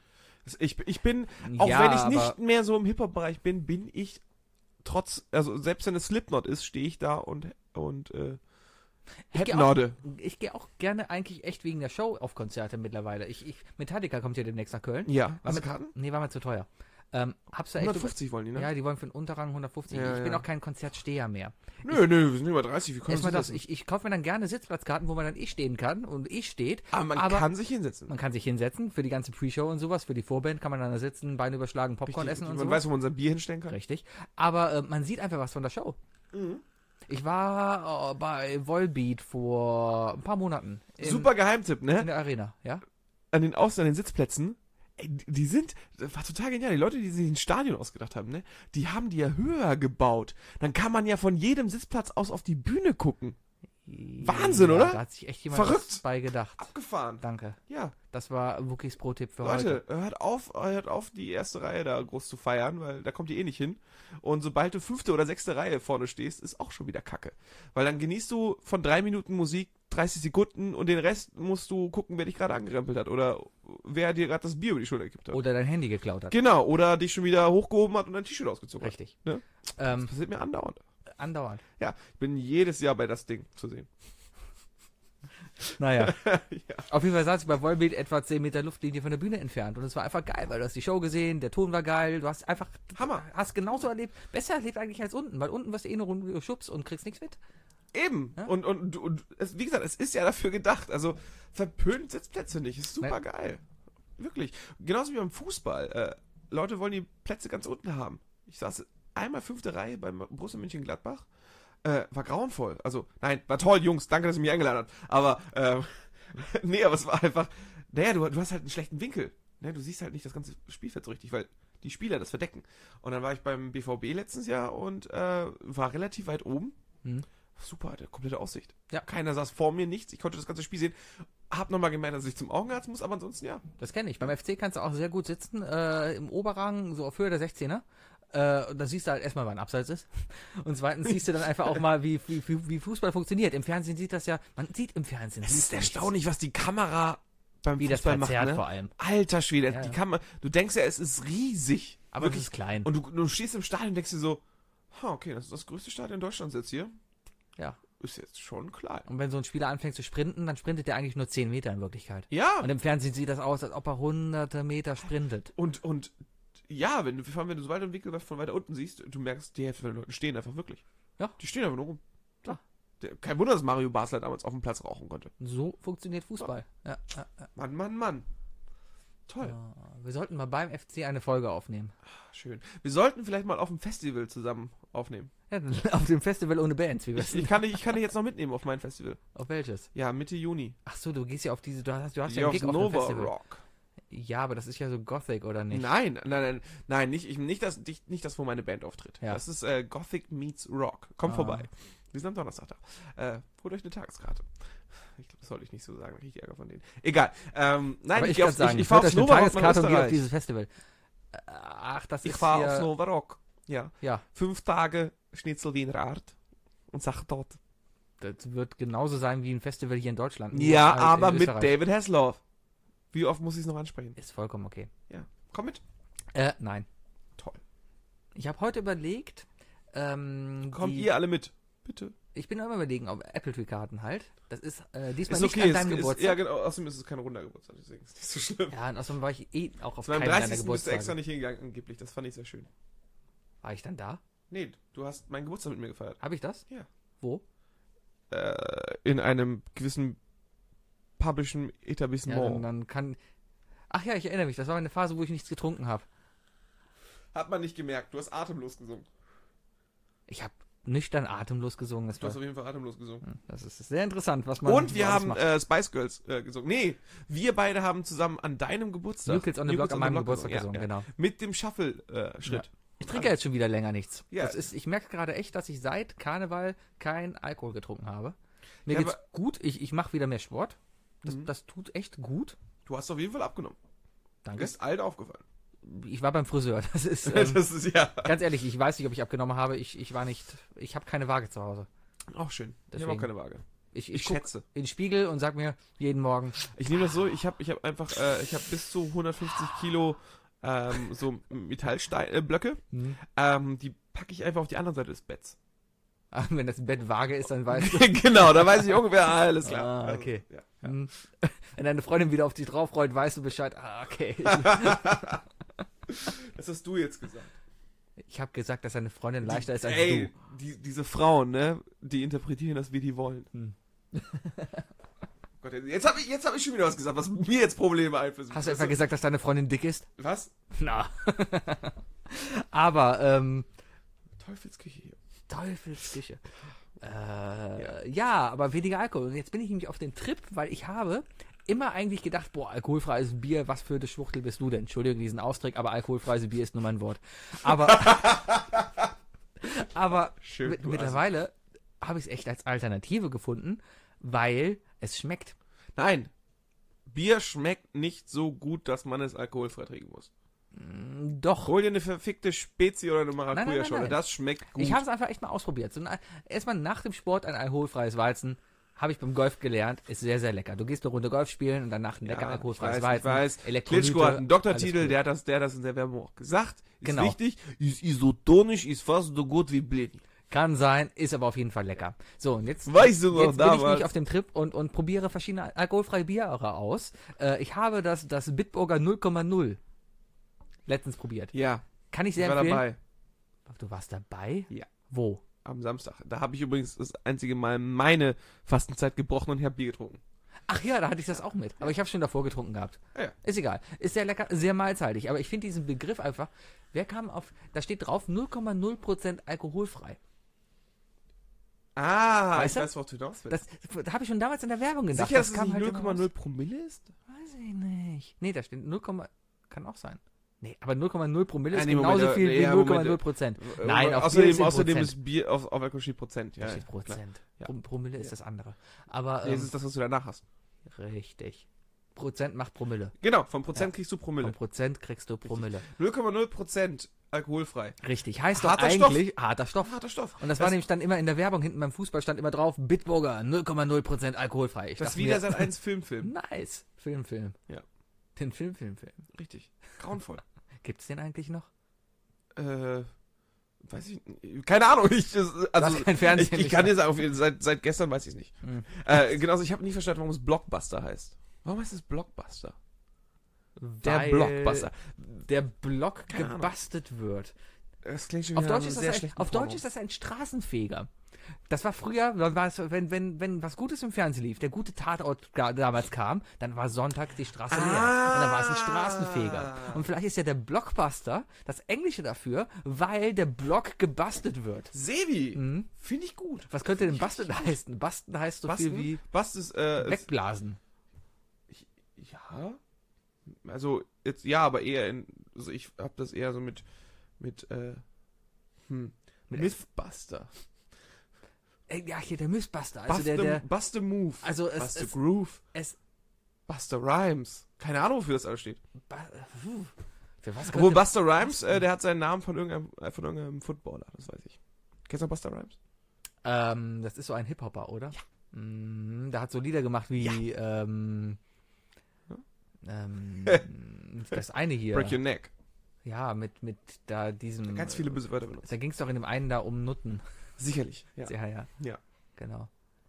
Ich, ich bin, auch Ja, wenn ich aber- nicht mehr so im Hip-Hop-Bereich bin, bin ich trotz, also selbst wenn es Slipknot ist, stehe ich da und, und äh, Ich geh auch- Headnode. Ich gehe auch gerne eigentlich echt wegen der Show auf Konzerte mittlerweile. Ich, ich, Metallica kommt ja demnächst nach Köln. Ja, War hast du mit- Karten? Nee, war mir zu teuer. Ähm, hab's da echt hundertfünfzig wollen die, über- ne? Ja, die wollen für den Unterrang hundertfünfzig. Ja, ich bin ja. auch kein Konzertsteher mehr. Nö, nö, wir sind über dreißig, wie können Erstmal wir das, ich, ich kaufe mir dann gerne Sitzplatzkarten, wo man dann eh stehen kann und eh steht. Aber man aber- kann sich hinsetzen. Man kann sich hinsetzen für die ganze Pre-Show und sowas. Für die Vorband kann man dann da sitzen, Beine überschlagen, Popcorn Richtig, essen und man so. weiß, wo man unser Bier hinstellen kann. Richtig. Aber äh, man sieht einfach was von der Show. Mhm. Ich war äh, bei Volbeat vor ein paar Monaten. In, Super Geheimtipp, in ne? der Arena, ja? An den Außen, an den Sitzplätzen. Ey, die- die sind, das war total genial. Die Leute, die sich ein Stadion ausgedacht haben, ne? Die haben die ja höher gebaut. Dann kann man ja von jedem Sitzplatz aus auf die Bühne gucken. Wahnsinn, ja, oder? Da hat sich echt jemand Verrückt. was bei gedacht. Abgefahren. Danke. Ja. Das war Wookies Pro-Tipp für heute. Leute, hört auf, hört auf, die erste Reihe da groß zu feiern, weil da kommt ihr eh nicht hin. Und sobald du fünfte oder sechste Reihe vorne stehst, ist auch schon wieder Kacke. Weil dann genießt du von drei Minuten Musik dreißig Sekunden und den Rest musst du gucken, wer dich gerade angerempelt hat oder wer dir gerade das Bier über die Schulter gekippt hat. Oder dein Handy geklaut hat. Genau, oder dich schon wieder hochgehoben hat und dein T-Shirt ausgezogen hat. Richtig. Ne? Ähm, Das passiert mir andauernd. andauernd. Ja, ich bin jedes Jahr bei das Ding zu sehen. Naja. Ja. Auf jeden Fall saß ich bei Volbeat etwa zehn Meter Luftlinie von der Bühne entfernt. Und es war einfach geil, weil du hast die Show gesehen, der Ton war geil, du hast einfach, Hammer. hast genauso erlebt, besser erlebt eigentlich als unten, weil unten wirst du eh nur rumgeschubst und kriegst nichts mit. Eben. Ja? Und, und, und es, wie gesagt, es ist ja dafür gedacht. Also verpönt Sitzplätze nicht. Ist super geil. Wirklich. Genauso wie beim Fußball. Äh, Leute wollen die Plätze ganz unten haben. Ich saß einmal fünfte Reihe beim Borussia Mönchengladbach. Äh, war grauenvoll. Also, nein, war toll, Jungs. Danke, dass ihr mich eingeladen habt. Aber, ähm, nee, aber es war einfach, naja, du, du hast halt einen schlechten Winkel. Ne, du siehst halt nicht das ganze Spielfeld so richtig, weil die Spieler das verdecken. Und dann war ich beim B V B letztes Jahr und äh, war relativ weit oben. Hm. Super, hatte komplette Aussicht. Ja. Keiner saß vor mir, nichts. Ich konnte das ganze Spiel sehen. Hab nochmal gemerkt, dass ich zum Augenarzt muss, aber ansonsten ja. Das kenne ich. Beim F C kannst du auch sehr gut sitzen, äh, im Oberrang, so auf Höhe der sechzehner. Äh, und da siehst du halt erstmal, wann Abseits ist. Und zweitens siehst du dann einfach auch mal, wie, wie, wie, wie Fußball funktioniert. Im Fernsehen sieht das ja, man sieht im Fernsehen. Es siehst ist du nichts. erstaunlich, was die Kamera beim Wie das Fußball macht, verzerrt ne? vor allem. Alter Schwede, Ja, die ja. Kamera, du denkst ja, es ist riesig. Aber Wirklich. es ist klein. Und du, du stehst im Stadion und denkst dir so, ha, okay, das ist das größte Stadion Deutschlands jetzt hier. Ja. Ist jetzt schon klein. Und wenn so ein Spieler anfängt zu sprinten, dann sprintet er eigentlich nur zehn Meter in Wirklichkeit. Ja, Und im Fernsehen sieht das aus, als ob er hunderte Meter sprintet. und, und ja, wenn du, vor allem, wenn du so weiter im Winkel von weiter unten siehst, du merkst, die Hälfte der Leute stehen einfach wirklich. Ja. Die stehen einfach nur rum. Ja. Der, kein Wunder, dass Mario Basler damals auf dem Platz rauchen konnte. So funktioniert Fußball. Ja, ja, ja. Mann, Mann, Mann. Toll. Ja, wir sollten mal beim F C eine Folge aufnehmen. Schön. Wir sollten vielleicht mal auf dem Festival zusammen aufnehmen. Ja, auf dem Festival ohne Bands, wie wir Ich, ich, kann dich, ich kann dich jetzt noch mitnehmen auf mein Festival. Auf welches? Ja, Mitte Juni. Ach so, du gehst ja auf diese, du hast, du hast ja Ja, einen aufs Gig auf dem Nova Festival. Rock. Ja, aber das ist ja so Gothic, oder nicht? Nein, nein, nein, nein, nicht, ich, nicht, das, nicht, nicht das, wo meine Band auftritt. Ja. Das ist äh, Gothic meets Rock. Kommt Ah. vorbei. Wir sind am Donnerstag da. Äh, holt euch eine Tageskarte. Ich glaube, das sollte ich nicht so sagen, da kriege ich Ärger von denen. Egal. Ähm, nein, aber ich, geh kann aufs- sagen, ich, ich fahre holt aufs euch eine Nova Rock nach Tageskarte und geh auf Österreich. dieses Festival. Äh, Ach, das Ich ist fahre hier, aufs Nova Rock. Ja. Ja, Fünf Tage Schnitzel Wiener Art und Sache dort. das wird genauso sein wie ein Festival hier in Deutschland. nur Ja, halt in aber mit Österreich. David Hasselhoff. Wie oft muss ich es noch ansprechen? Ist vollkommen okay. Komm mit. Äh, nein. Toll. Ich habe heute überlegt, ähm, Kommt die, ihr alle mit. Bitte. ich bin immer überlegen, ob Apple Tree Karten halt. Das ist äh, diesmal Ist nicht okay. an Ist, deinem ist, Geburtstag. ja, genau. Außerdem ist es kein runder Geburtstag, deswegen ist es nicht so schlimm. Ja, und außerdem war ich eh auch auf Zu meinem keinen deiner dreißigsten bist du Geburtstage. extra nicht hingegangen, angeblich. Das fand ich sehr schön. War ich dann da? Nee, du hast meinen Geburtstag mit mir gefeiert. Habe ich das? Ja. Wo? Äh, in einem gewissen publischen Ja, Etablissement. dann, dann kann... Ach ja, ich erinnere mich. Das war eine Phase, wo ich nichts getrunken habe. Hat man nicht gemerkt. Du hast atemlos gesungen. Ich habe nüchtern atemlos gesungen. Das, Du hast war, auf jeden Fall atemlos gesungen. Hm, das ist sehr interessant, was man Und wir so alles haben macht. äh, Spice Girls äh, gesungen. Nee, wir beide haben zusammen an deinem Geburtstag. New Kids on the New Block Kids an on meinem the Block Geburtstag gesungen, gesungen, ja, genau. ja. Mit dem Shuffle-Schritt. Ich trinke jetzt schon wieder länger nichts. Ja. Das ist, ich merke gerade echt, dass ich seit Karneval kein Alkohol getrunken habe. Mir Ja, geht's aber- gut. Ich, ich mache wieder mehr Sport. Das, Mhm. das tut echt gut. Du hast auf jeden Fall abgenommen. Danke. Ist alt aufgefallen. Ich war beim Friseur. Das ist, ähm, das ist ja. ganz ehrlich, ich weiß nicht, ob ich abgenommen habe. Ich, ich war nicht, ich habe keine Waage zu Hause. Auch schön. Ich habe Deswegen. auch keine Waage. Ich, ich, Ich guck schätze. in den Spiegel und sag mir jeden Morgen, Ich nehme das so, ich habe ich hab einfach, äh, ich habe bis zu hundertfünfzig Kilo ähm, so Metallblöcke, äh, Blöcke. hm, ähm, die packe ich einfach auf die andere Seite des Betts. ah, wenn das Bett vage ist, dann weißt du. Genau, da weiß ich ungefähr, ah, alles klar. Ah, okay. Also, ja, ja. Hm. Wenn deine Freundin wieder auf dich drauf freut, weißt du Bescheid. Ah, okay. Das hast du jetzt gesagt. Ich habe gesagt, dass deine Freundin leichter ist als Ey, du. die, diese Frauen, ne, die interpretieren das, wie die wollen. Hm. Gott, jetzt habe ich, jetzt hab ich schon wieder was gesagt, was mir jetzt Probleme einflößt. Hast du etwa gesagt, dass deine Freundin dick ist? Was? Na. Aber, ähm, Teufelsküche hier. Teufelsküche. Äh, ja. ja, aber weniger Alkohol. Und jetzt bin ich nämlich auf den Trip, weil ich habe immer eigentlich gedacht, boah, alkoholfreies Bier, was für eine Schwuchtel bist du denn? Entschuldigung diesen Ausdruck, aber alkoholfreies Bier ist nur mein Wort. Aber, aber Schön, mit, du mittlerweile habe ich es echt als Alternative gefunden, weil es schmeckt. Nein. Bier schmeckt nicht so gut, dass man es alkoholfrei trinken muss. Mm, Doch. Hol dir eine verfickte Spezi oder eine nein, nein, Maracuja-Scholle. nein. Das schmeckt gut. Ich habe es einfach echt mal ausprobiert. So ein, erstmal nach dem Sport ein alkoholfreies Weizen. Habe ich beim Golf gelernt, ist sehr, sehr lecker. Du gehst eine Runde Golf spielen und danach ein lecker Ja, alkoholfreies ich weiß, Weizen. Ich weiß. Elektrolyte, Klitschko hat einen Doktortitel, alles gut. der hat, das, der hat das in der Werbung auch gesagt. Ist Genau. wichtig. Ist isotonisch, ist fast so gut wie Bledi. Kann sein, ist aber auf jeden Fall lecker. So, und jetzt, Weißt du noch jetzt bin ich damals? nämlich auf dem Trip und, und probiere verschiedene alkoholfreie Biere aus. Äh, ich habe das, das Bitburger null Komma null letztens probiert. Ja, Kann ich ich sehr war empfehlen. dabei. Du warst dabei? Ja. Wo? Am Samstag. Da habe ich übrigens das einzige Mal meine Fastenzeit gebrochen und ich habe Bier getrunken. Ach ja, da hatte ich das auch mit. Aber ich habe schon davor getrunken gehabt. Ja, ja. Ist egal. Ist sehr lecker, sehr mahlzeitig. Aber ich finde diesen Begriff einfach, wer kam auf, da steht drauf null Komma null Prozent alkoholfrei. Ah, Weißt ich du? weiß, worauf du hinaus willst. Das, das habe ich schon damals in der Werbung gedacht. Sicher, dass es kam nicht halt null immer Komma null raus. Promille ist? Weiß ich nicht. Nee, da steht null, kann auch sein. Nee, aber null Komma null Promille Ah, ist nee, genauso Moment, viel nee, wie ja, null Komma Moment. null Prozent. Äh, Nein, auf außerdem, Bier steht außerdem Prozent. ist Bier auf, auf Alkohol steht Prozent. Ja, Da steht ja, klar. Prozent. Ja. Prom- Promille ist Ja. das andere. Aber, Nee, ähm, das ist das, was du danach hast. richtig. Prozent macht Promille. Genau, vom Prozent Ja. kriegst du Vom Promille. Prozent kriegst du Promille. null Komma null Prozent alkoholfrei. Richtig. Heißt doch Harter eigentlich harter Stoff. Harter Stoff. Und das war das, nämlich dann immer in der Werbung, hinten beim Fußball stand immer drauf, Bitburger, null Komma null Prozent alkoholfrei. Ich das dachte wieder mir, seit eins Filmfilm. nice. Film, Film. Ja. Den Film, Film, Film. Richtig. Grauenvoll. Gibt's den eigentlich noch? äh, weiß ich nicht. Keine Ahnung. Ich, das- Du also, hast kein Fernsehen, ich, ich nicht kann wahr? dir sagen, auf jeden- seit, seit gestern weiß ich es nicht. Hm. Äh, genauso, ich habe nie verstanden, warum es Blockbuster heißt. Warum heißt es Blockbuster? Der Weil Blockbuster. Der Block Keine Ahnung. gebastelt wird. Das klingt schon Auf wieder Deutsch, nach ist einem das sehr ein, schlechten auf Deutsch Porno. ist das ein Straßenfeger. Das war früher, dann war es, wenn, wenn, wenn was Gutes im Fernsehen lief, der gute Tatort ga- damals kam, dann war Sonntag die Straße leer. Ah. Und dann war es ein Straßenfeger. Und vielleicht ist ja der Blockbuster das Englische dafür, weil der Block gebastelt wird. Sebi, Mhm. finde ich gut. Was könnte denn Basten heißen? Basten heißt so Basten, viel wie Bast ist, äh, ist, wegblasen. ja, also, jetzt, ja, aber eher in, also ich hab das eher so mit, mit, äh, hm, Mit Mythbuster. Äh, Ja, hier der Mistbuster. Also Bust, der, the, der, bust the Move. also es, Bust the es, Groove. es, Buster Rhymes. Keine Ahnung, wofür das alles steht. ba- puh. Für was Obwohl könnte, Buster Rhymes, äh, der hat seinen Namen von irgendeinem, äh, von irgendeinem Footballer, das weiß ich. Kennst du noch Buster Rhymes? ähm, das ist so ein Hip-Hopper, oder? Ja. Mm, der hat so Lieder gemacht wie, ähm, ähm, das eine hier. Break Your Neck. Ja, mit, mit da diesem, Ganz viele böse Wörter benutzt. da ging es doch in dem einen da um Nutten. Sicherlich. Ja. Ja, ja. Ja. Genau.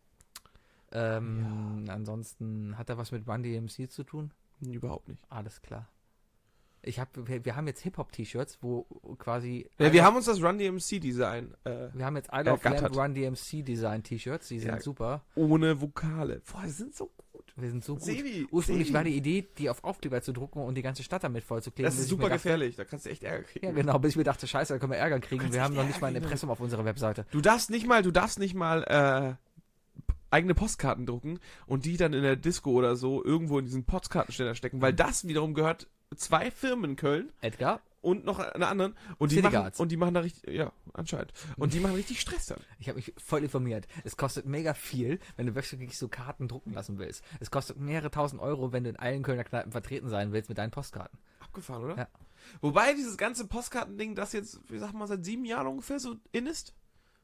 Ähm, ansonsten hat er was mit Run D M C zu tun? Überhaupt nicht. Alles klar. Ich hab, wir, wir haben jetzt Hip-Hop-T-Shirts, wo quasi... Ja, I wir love- haben uns das Run D M C Design äh, wir haben jetzt I Love ergattert. Lamp Run D M C Design T-Shirts, die sind Ja. super. ohne Vokale. Boah, die sind so gut. Wir sind so gut. Sebi, Ursprünglich Sebi. war die Idee, die auf Aufkleber zu drucken und die ganze Stadt damit vollzukleben. Das bis ist ich mir super dachte, gefährlich, da kannst du echt Ärger kriegen. Ja, genau, bis ich mir dachte, scheiße, da können wir Ärger kriegen. kannst Wir haben echt noch nicht Ärger mal ein kriegen Impressum auf unserer Webseite. Du darfst nicht mal, du darfst nicht mal äh, eigene Postkarten drucken und die dann in der Disco oder so irgendwo in diesen Postkartenständer stecken, weil das wiederum gehört zwei Firmen in Köln Edgar? und noch einer anderen und die City machen Guards. und die machen da richtig, ja, anscheinend. Und die machen richtig Stress dann. Ich habe mich voll informiert. Es kostet mega viel, wenn du wirklich so Karten drucken lassen willst. Es kostet mehrere tausend Euro, wenn du in allen Kölner Kneipen vertreten sein willst mit deinen Postkarten. Abgefahren, oder? Ja. Wobei dieses ganze Postkartending, das jetzt, wie sag mal, seit sieben Jahren ungefähr so in ist,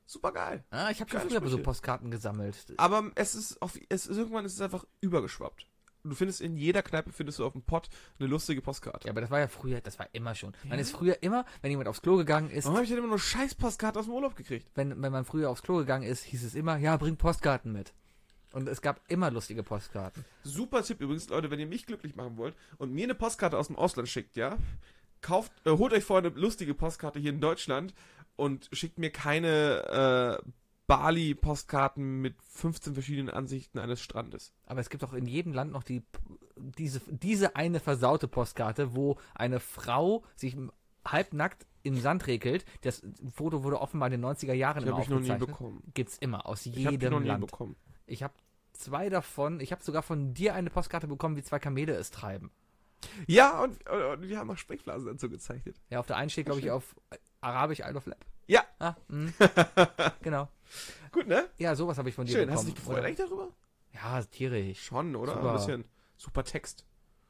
Super geil. Ah, ich habe schon Geile früher so Sprüche. Postkarten gesammelt. Aber es ist, auf, es ist irgendwann ist es einfach übergeschwappt. Du findest in jeder Kneipe, findest du auf dem Pott eine lustige Postkarte. Ja, aber das war ja früher, das war immer schon. Man Ja? ist früher immer, wenn jemand aufs Klo gegangen ist, Warum habe ich denn immer nur scheiß Postkarte aus dem Urlaub gekriegt? wenn, wenn man früher aufs Klo gegangen ist, hieß es immer, ja, bring Postkarten mit. Und es gab immer lustige Postkarten. Super Tipp übrigens, Leute, wenn ihr mich glücklich machen wollt und mir eine Postkarte aus dem Ausland schickt, ja, kauft, äh, holt euch vorher eine lustige Postkarte hier in Deutschland und schickt mir keine äh, Bali-Postkarten mit fünfzehn verschiedenen Ansichten eines Strandes. Aber es gibt auch in jedem Land noch die, diese, diese eine versaute Postkarte, wo eine Frau sich halbnackt im Sand regelt. Das Foto wurde offenbar in den neunziger Jahren Die immer habe ich noch nie aufgezeichnet. bekommen. Gibt's immer, aus Ich habe die noch jedem nie Land. bekommen. Ich habe zwei davon, ich habe sogar von dir eine Postkarte bekommen, wie zwei Kamele es treiben. Ja, und, und, und wir haben auch Sprechblasen dazu gezeichnet. Ja, auf der einen steht, glaube ich, Schön. auf Arabisch I Love Lab. Ja. Ah, mh. Genau. Gut, ne? Ja, sowas habe ich von dir Schön. bekommen. Hast du dich gefreut oder? eigentlich darüber? Ja, tierisch. Schon, oder? Super. Ein bisschen super Text.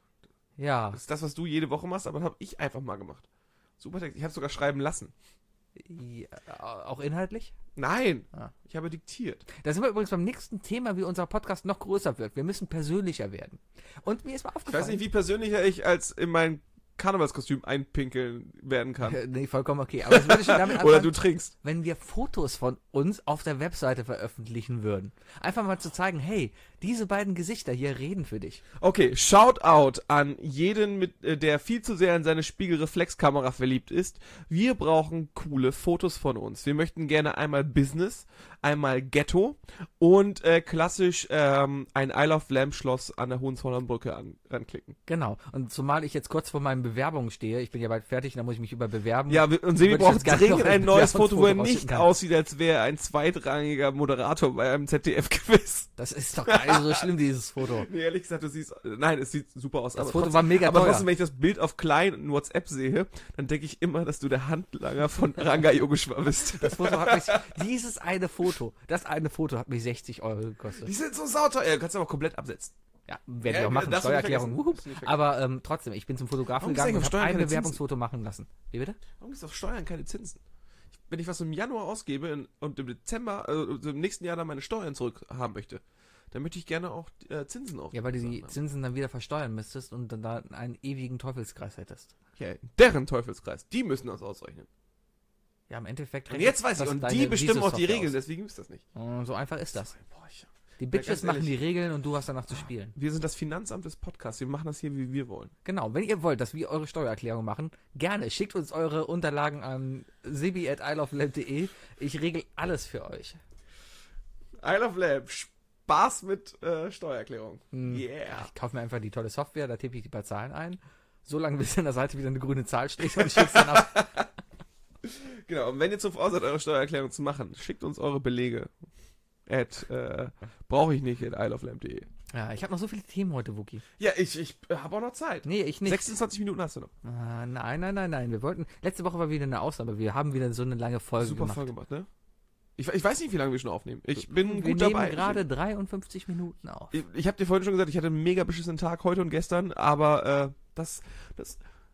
Ja. Das ist das, was du jede Woche machst, aber das habe ich einfach mal gemacht. Super Text. Ich habe sogar schreiben lassen. ja. Auch inhaltlich? Nein, Ah. ich habe diktiert. Da sind wir übrigens beim nächsten Thema, wie unser Podcast noch größer wird. Wir müssen persönlicher werden. Und mir ist mal Ich aufgefallen. weiß nicht, wie persönlicher ich als in mein Karnevalskostüm einpinkeln werden kann. Äh, Nee, vollkommen okay. Aber es würde schon damit Oder anfangen, du trinkst. wenn wir Fotos von uns auf der Webseite veröffentlichen würden. Einfach mal zu zeigen, hey, diese beiden Gesichter hier reden für dich. Okay, Shoutout an jeden, mit, äh, der viel zu sehr in seine Spiegelreflexkamera verliebt ist. Wir brauchen coole Fotos von uns. Wir möchten gerne einmal Business, einmal Ghetto und äh, klassisch ähm, ein I Love Lamp Schloss an der Hohenzollernbrücke an, ranklicken. Genau. Und zumal ich jetzt kurz vor meinen Bewerbungen stehe, ich bin ja bald fertig, da muss ich mich über bewerben. Ja, wir- und Sebi Würde ich braucht jetzt gerne dringend noch ein ein neues Foto, wo er Bewerbungsfoto nicht rausschicken kann. aussieht, als wäre er ein zweitrangiger Moderator bei einem Z D F-Quiz. Das ist doch gar nicht so schlimm, dieses Foto. Nee, ehrlich gesagt, du siehst, nein, es sieht super aus. Das aber Foto trotzdem, war mega aber teuer. trotzdem, wenn ich das Bild auf klein in WhatsApp sehe, dann denke ich immer, dass du der Handlanger von Ranga Yogeshwar bist. Das Foto hat mich, dieses eine Foto, das eine Foto hat mich sechzig Euro gekostet. Die sind so sauteuer. Ja, du kannst aber komplett absetzen. Ja, werde Ja, ich auch machen, darfst du nicht Steuererklärung. vergessen. Wuhu. Darfst du nicht vergessen. Aber ähm, trotzdem, ich bin zum Fotografen Warum gibt's gegangen und eigentlich auf habe Steuern ein keine Bewerbungsfoto machen lassen. Wie bitte? Warum gibt es auf Steuern keine Zinsen? Ich, wenn ich was im Januar ausgebe in, und im Dezember, also im nächsten Jahr dann meine Steuern zurückhaben möchte, dann möchte ich gerne auch äh, Zinsen auf. Ja, weil du die Zinsen dann wieder versteuern müsstest und dann da einen ewigen Teufelskreis hättest. Ja, deren Teufelskreis. Die müssen das ausrechnen. Ja, im Endeffekt. Und jetzt weiß ich, das und deine die bestimmen auch die Visus-Software Regeln, aus. deswegen gibt's das nicht. Und so einfach ist das. Boah, ich, Die Ja, Bitches ganz machen ehrlich. die Regeln und du hast danach zu spielen. wir sind das Finanzamt des Podcasts. Wir machen das hier, wie wir wollen. Genau, wenn ihr wollt, dass wir eure Steuererklärung machen, gerne schickt uns eure Unterlagen an sebi at ilovelab punkt de. Ich regel alles für euch. I Love Lab. Spaß mit äh, Steuererklärung. Hm. Yeah. Ich kaufe mir einfach die tolle Software, da tippe ich die paar Zahlen ein. So lange, bis an der Seite wieder eine grüne Zahl steht und ich schick's dann ab. Genau, und wenn ihr zum Voraus seid, eure Steuererklärung zu machen, schickt uns eure Belege. At, äh, brauche ich nicht, at ilovelamp punkt de. Ja, ich habe noch so viele Themen heute, Wookie. Ja, ich, ich habe auch noch Zeit. Nee, ich nicht. sechsundzwanzig Minuten hast du noch. Ah, nein, nein, nein, nein. Wir wollten. Letzte Woche war wieder eine Ausnahme. Wir haben wieder so eine lange Folge Super gemacht. voll gemacht, ne? Ich, ich weiß nicht, wie lange wir schon aufnehmen. Ich bin wir gut nehmen dabei. gerade dreiundfünfzig Minuten auf. Ich, ich habe dir vorhin schon gesagt, ich hatte einen mega beschissenen Tag heute und gestern, aber äh, das, das,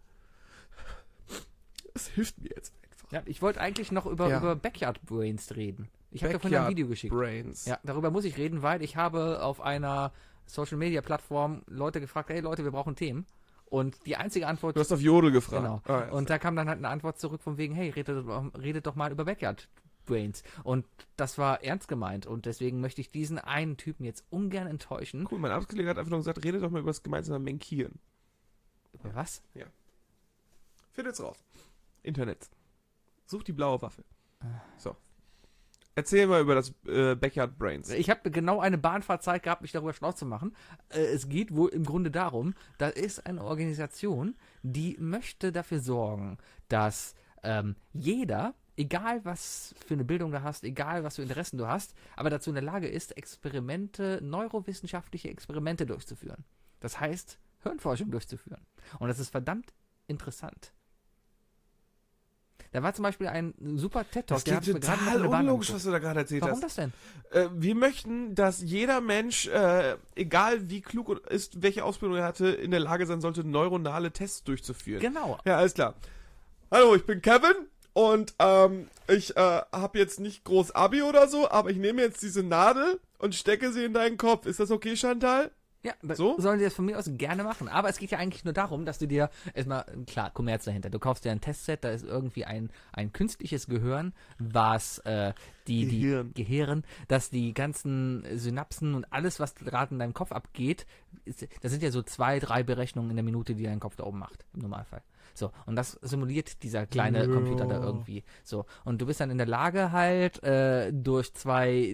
das hilft mir jetzt einfach. Ja, ich wollte eigentlich noch über, Ja. über Backyard Brains reden. Ich habe dir vorhin ein Backyard Video geschickt. Brains. Ja, darüber muss ich reden, weil ich habe auf einer Social Media Plattform Leute gefragt, hey Leute, wir brauchen Themen. Und die einzige Antwort. Du hast auf Jodel gefragt. Genau. Ah, ja. Und da kam dann halt eine Antwort zurück von wegen, hey, redet, redet doch mal über Backyard Brains. Und das war ernst gemeint. Und deswegen möchte ich diesen einen Typen jetzt ungern enttäuschen. Cool, mein Arbeitskollege hat einfach nur gesagt, rede doch mal über das gemeinsame Menkieren. Über was? Findet's raus. Internet. Such die blaue Waffe. So. Erzähl mal über das äh, Backyard Brains. Ich habe genau eine Bahnfahrzeit gehabt, mich darüber schlau zu machen. Äh, es geht wohl im Grunde darum, da ist eine Organisation, die möchte dafür sorgen, dass ähm, jeder, egal was für eine Bildung du hast, egal was für Interessen du hast, aber dazu in der Lage ist, Experimente, neurowissenschaftliche Experimente durchzuführen. Das heißt, Hirnforschung durchzuführen. Und das ist verdammt interessant. Da war zum Beispiel ein super TED-Talk, Das der klingt hat mir gerade noch total eine Bahn unlogisch, angeguckt. was du da gerade erzählt Warum hast. das denn? Äh, wir möchten, dass jeder Mensch, äh, egal wie klug ist, welche Ausbildung er hatte, in der Lage sein sollte, neuronale Tests durchzuführen. Genau. Ja, alles klar. Hallo, ich bin Kevin Und ähm, ich äh, habe jetzt nicht groß Abi oder so, aber ich nehme jetzt diese Nadel und stecke sie in deinen Kopf. Ist das okay, Chantal? Ja, So? sollen die das von mir aus gerne machen. Aber es geht ja eigentlich nur darum, dass du dir, erstmal, klar, Kommerz dahinter. Du kaufst dir ein Testset, da ist irgendwie ein, ein künstliches Gehirn, was äh, die, Gehirn. die Gehirn, dass die ganzen Synapsen und alles, was gerade in deinem Kopf abgeht, ist, das sind ja so zwei, drei Berechnungen in der Minute, die dein Kopf da oben macht, im Normalfall. So, und das simuliert dieser kleine Ja. Computer da irgendwie. So, und du bist dann in der Lage halt, äh, durch zwei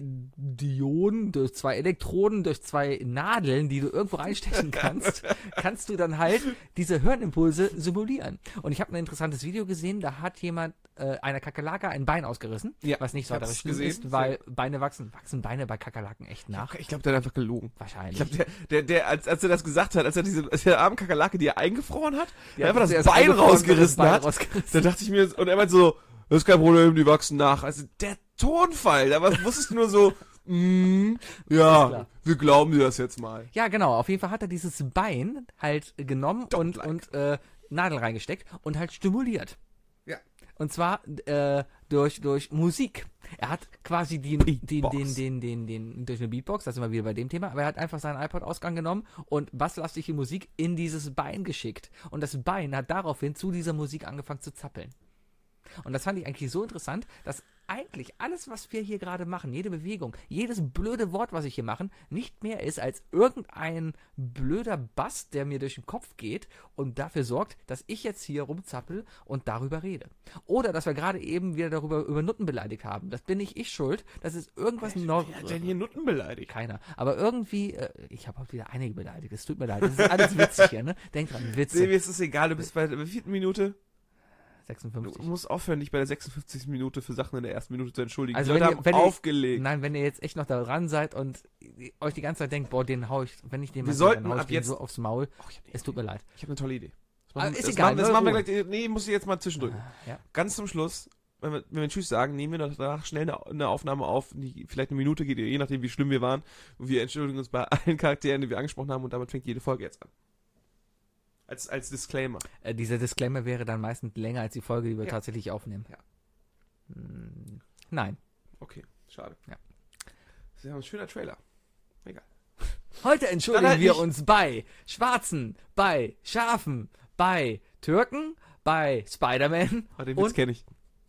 Dioden, durch zwei Elektroden, durch zwei Nadeln, die du irgendwo reinstechen kannst, kannst du dann halt diese Hirnimpulse simulieren. Und ich habe ein interessantes Video gesehen, da hat jemand äh, einer Kakerlake ein Bein ausgerissen, Ja, was nicht ich so weiter hab's schlimm gesehen. ist, weil Beine wachsen, wachsen Beine bei Kakerlaken echt nach? Ich glaube, der hat einfach gelogen. Wahrscheinlich. Ich glaube, der, der, der, als, als er das gesagt hat, als er diese, als der arme Kakerlake, die er eingefroren hat, Ja, einfach dass er das erst Bein eingefroren rausgerissen Bein hat, rausgerissen. da dachte ich mir, und er meinte so, das ist kein Problem, die wachsen nach. Also der Tonfall, da war- wusstest du nur so, mm, Ist ja, klar. wir glauben dir das jetzt mal. Ja, genau. Auf jeden Fall hat er dieses Bein halt genommen Don't und, like. und äh, Nadel reingesteckt und halt stimuliert. Ja. Und zwar äh, durch, durch Musik. Er hat quasi den, den, Beatbox. den, den, den, den, durch eine Beatbox, da sind wir wieder bei dem Thema, aber er hat einfach seinen iPod-Ausgang genommen und basslastige Musik in dieses Bein geschickt. Und das Bein hat daraufhin zu dieser Musik angefangen zu zappeln. Und das fand ich eigentlich so interessant, dass eigentlich alles, was wir hier gerade machen, jede Bewegung, jedes blöde Wort, was ich hier mache, nicht mehr ist als irgendein blöder Bass, der mir durch den Kopf geht und dafür sorgt, dass ich jetzt hier rumzappel und darüber rede. Oder dass wir gerade eben wieder darüber über Nutten beleidigt haben. Das bin nicht ich schuld, das ist irgendwas noch. Wer hat denn hier Nutten beleidigt? Keiner. Aber irgendwie, äh, ich habe auch wieder einige beleidigt, es tut mir leid, das ist alles witzig hier, ne? Denk dran, Witze. Sebi, es ist egal, du bist bei der vierten Minute. Du sechsundfünfzig. musst aufhören, dich bei der sechsundfünfzigsten Minute für Sachen in der ersten Minute zu entschuldigen. Also die Leute wenn ihr- haben wenn ihr- aufgelegt. Nein, wenn ihr jetzt echt noch da dran seid und euch die ganze Zeit denkt, boah, den hau ich, wenn ich den Wir mal sehe, sollten dann hau ich ab den jetzt- so aufs Maul. Oh, ich hab Es tut mir leid. Ich habe eine tolle Idee. Das Ah, machen- ist das egal, Machen, das ne? machen wir Ruhe. gleich. Nee, muss ich jetzt mal zwischendrücken. Ja. Ganz zum Schluss, wenn wir, wenn wir Tschüss sagen, nehmen wir noch danach schnell eine, eine Aufnahme auf, die vielleicht eine Minute geht, je nachdem, wie schlimm wir waren. Und wir entschuldigen uns bei allen Charakteren, die wir angesprochen haben, und damit fängt jede Folge jetzt an. Als, als Disclaimer. Äh, dieser Disclaimer wäre dann meistens länger als die Folge, die wir Ja. tatsächlich aufnehmen. Ja. Hm, nein. Okay, schade. Ja. Das ist ja ein schöner Trailer. Egal. Heute entschuldigen Dann halt wir nicht. uns bei Schwarzen, bei Schafen, bei Türken, bei Spider-Man Ah, den Witz und kenne ich.